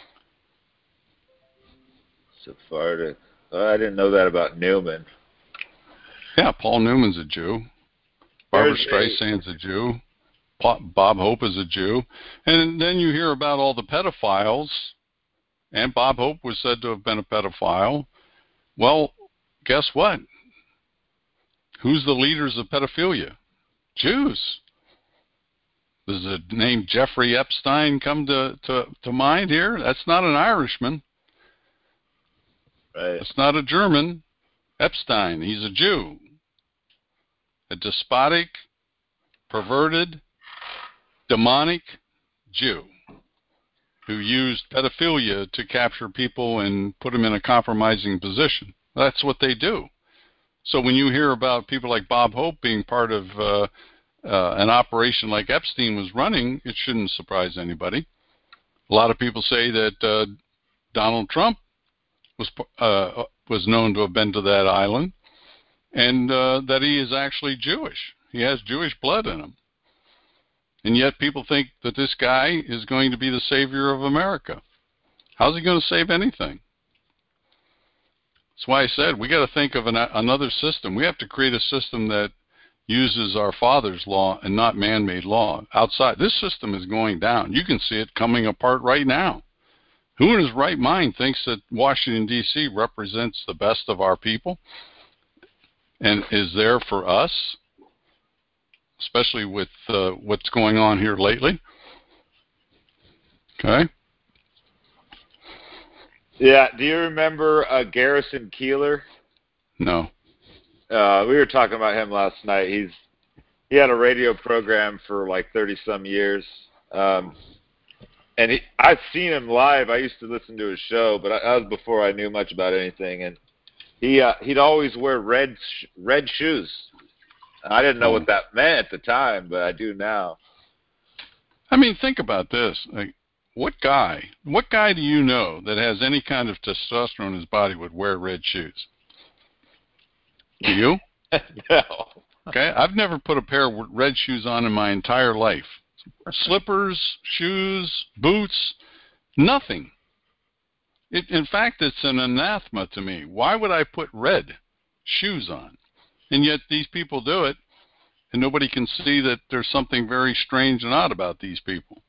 Sephardic. I didn't know that about Newman. Yeah, Paul Newman's a Jew. Barbara Streisand's a Jew. Bob Hope is a Jew. And then you hear about all the pedophiles, and Bob Hope was said to have been a pedophile. Well, guess what? Who's the leaders of pedophilia? Jews. Does the name Jeffrey Epstein come to mind here? That's not an Irishman. Right. It's not a German. Epstein, he's a Jew. A despotic, perverted, demonic Jew who used pedophilia to capture people and put them in a compromising position. That's what they do. So when you hear about people like Bob Hope being part of an operation like Epstein was running, it shouldn't surprise anybody. A lot of people say that Donald Trump was known to have been to that island, and that he is actually Jewish. He has Jewish blood in him. And yet people think that this guy is going to be the savior of America. How's he going to save anything? That's why I said we got to think of another system. We have to create a system that uses our Father's law and not man-made law. Outside, this system is going down. You can see it coming apart right now. Who in his right mind thinks that Washington, D.C. represents the best of our people and is there for us, especially with what's going on here lately? Okay. Yeah. Do you remember Garrison Keillor? No. We were talking about him last night. He had a radio program for like 30-some years. And I've seen him live. I used to listen to his show, but that was before I knew much about anything. And he'd always wear red shoes. I didn't know what that meant at the time, but I do now. I mean, think about this. Like, what guy do you know that has any kind of testosterone in his body would wear red shoes? Do you? No. Okay, I've never put a pair of red shoes on in my entire life. Slippers, shoes, boots, nothing. In fact, it's an anathema to me. Why would I put red shoes on? And yet these people do it, and nobody can see that there's something very strange and odd about these people.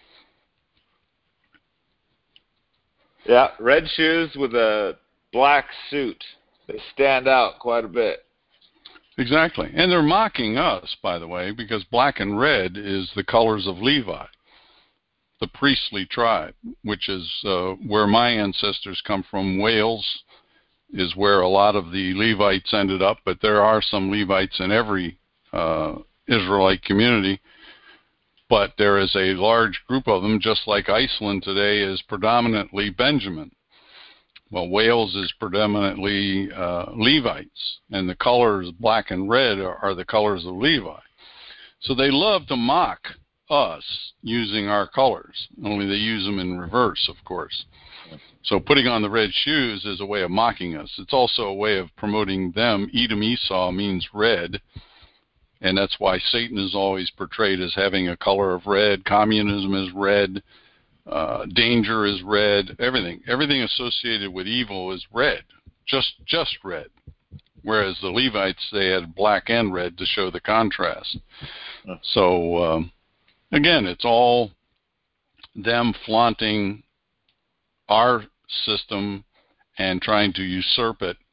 Yeah, red shoes with a black suit. They stand out quite a bit. Exactly. And they're mocking us, by the way, because black and red is the colors of Levi, the priestly tribe, which is where my ancestors come from. Wales is where a lot of the Levites ended up, but there are some Levites in every Israelite community. But there is a large group of them, just like Iceland today is predominantly Benjamin. Well, Wales is predominantly Levites, and the colors black and red are the colors of Levi. So they love to mock us using our colors, only they use them in reverse, of course. So putting on the red shoes is a way of mocking us. It's also a way of promoting them. Edom Esau means red, and that's why Satan is always portrayed as having a color of red. Communism is red. Danger is red. Everything associated with evil is red, just red. Whereas the Levites, they had black and red to show the contrast. So again, it's all them flaunting our system and trying to usurp it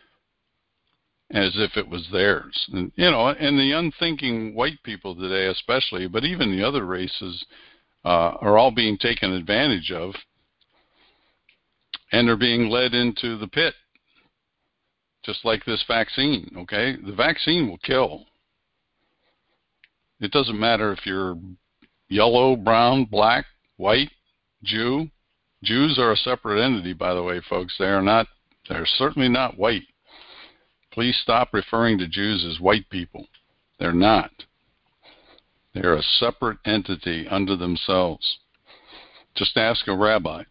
as if it was theirs. And and the unthinking white people today, especially, but even the other races, are all being taken advantage of, and they're being led into the pit, just like this vaccine, okay? The vaccine will kill. It doesn't matter if you're yellow, brown, black, white, Jew. Jews are a separate entity, by the way, folks. They're certainly not white. Please stop referring to Jews as white people. They're not. They're a separate entity unto themselves. Just ask a rabbi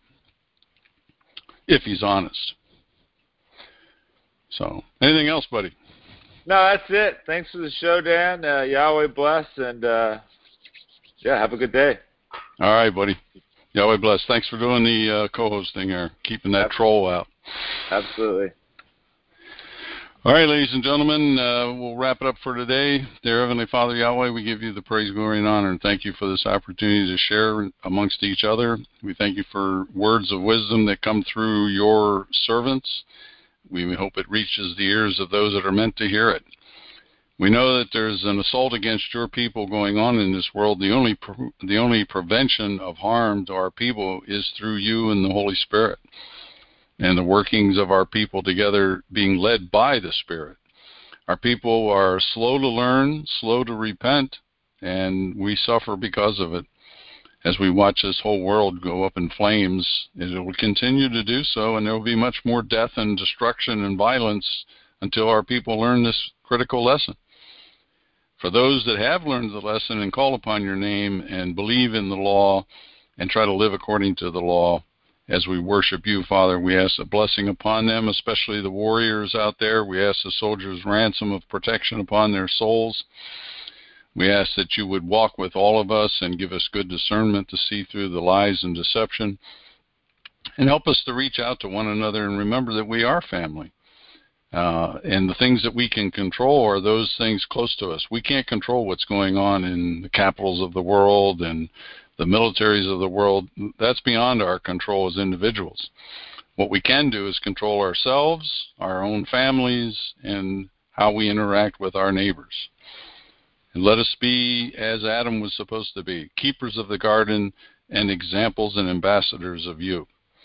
if he's honest. So, anything else, buddy? No, that's it. Thanks for the show, Dan. Yahweh bless, and yeah, have a good day. All right, buddy. Yahweh bless. Thanks for doing the co-hosting here, keeping that troll out. Absolutely. All right, ladies and gentlemen, we'll wrap it up for today. Dear Heavenly Father Yahweh, we give you the praise, glory, and honor, and thank you for this opportunity to share amongst each other. We thank you for words of wisdom that come through your servants. We hope it reaches the ears of those that are meant to hear it. We know that there's an assault against your people going on in this world. The only prevention of harm to our people is through you and the Holy Spirit, and the workings of our people together being led by the Spirit. Our people are slow to learn, slow to repent, and we suffer because of it. As we watch this whole world go up in flames, it will continue to do so, and there will be much more death and destruction and violence until our people learn this critical lesson. For those that have learned the lesson and call upon your name and believe in the law and try to live according to the law, as we worship you, Father, we ask a blessing upon them, especially the warriors out there. We ask the soldiers' ransom of protection upon their souls. We ask that you would walk with all of us and give us good discernment to see through the lies and deception, and help us to reach out to one another and remember that we are family. And the things that we can control are those things close to us. We can't control what's going on in the capitals of the world and the militaries of the world. That's beyond our control as individuals. What we can do is control ourselves, our own families, and how we interact with our neighbors. And let us be as Adam was supposed to be, keepers of the garden and examples and ambassadors of you.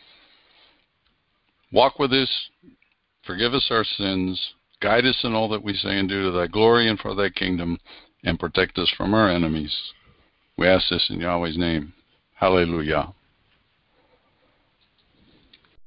Walk with us, forgive us our sins, guide us in all that we say and do to thy glory and for thy kingdom, and protect us from our enemies. We ask this in Yahweh's name. Hallelujah.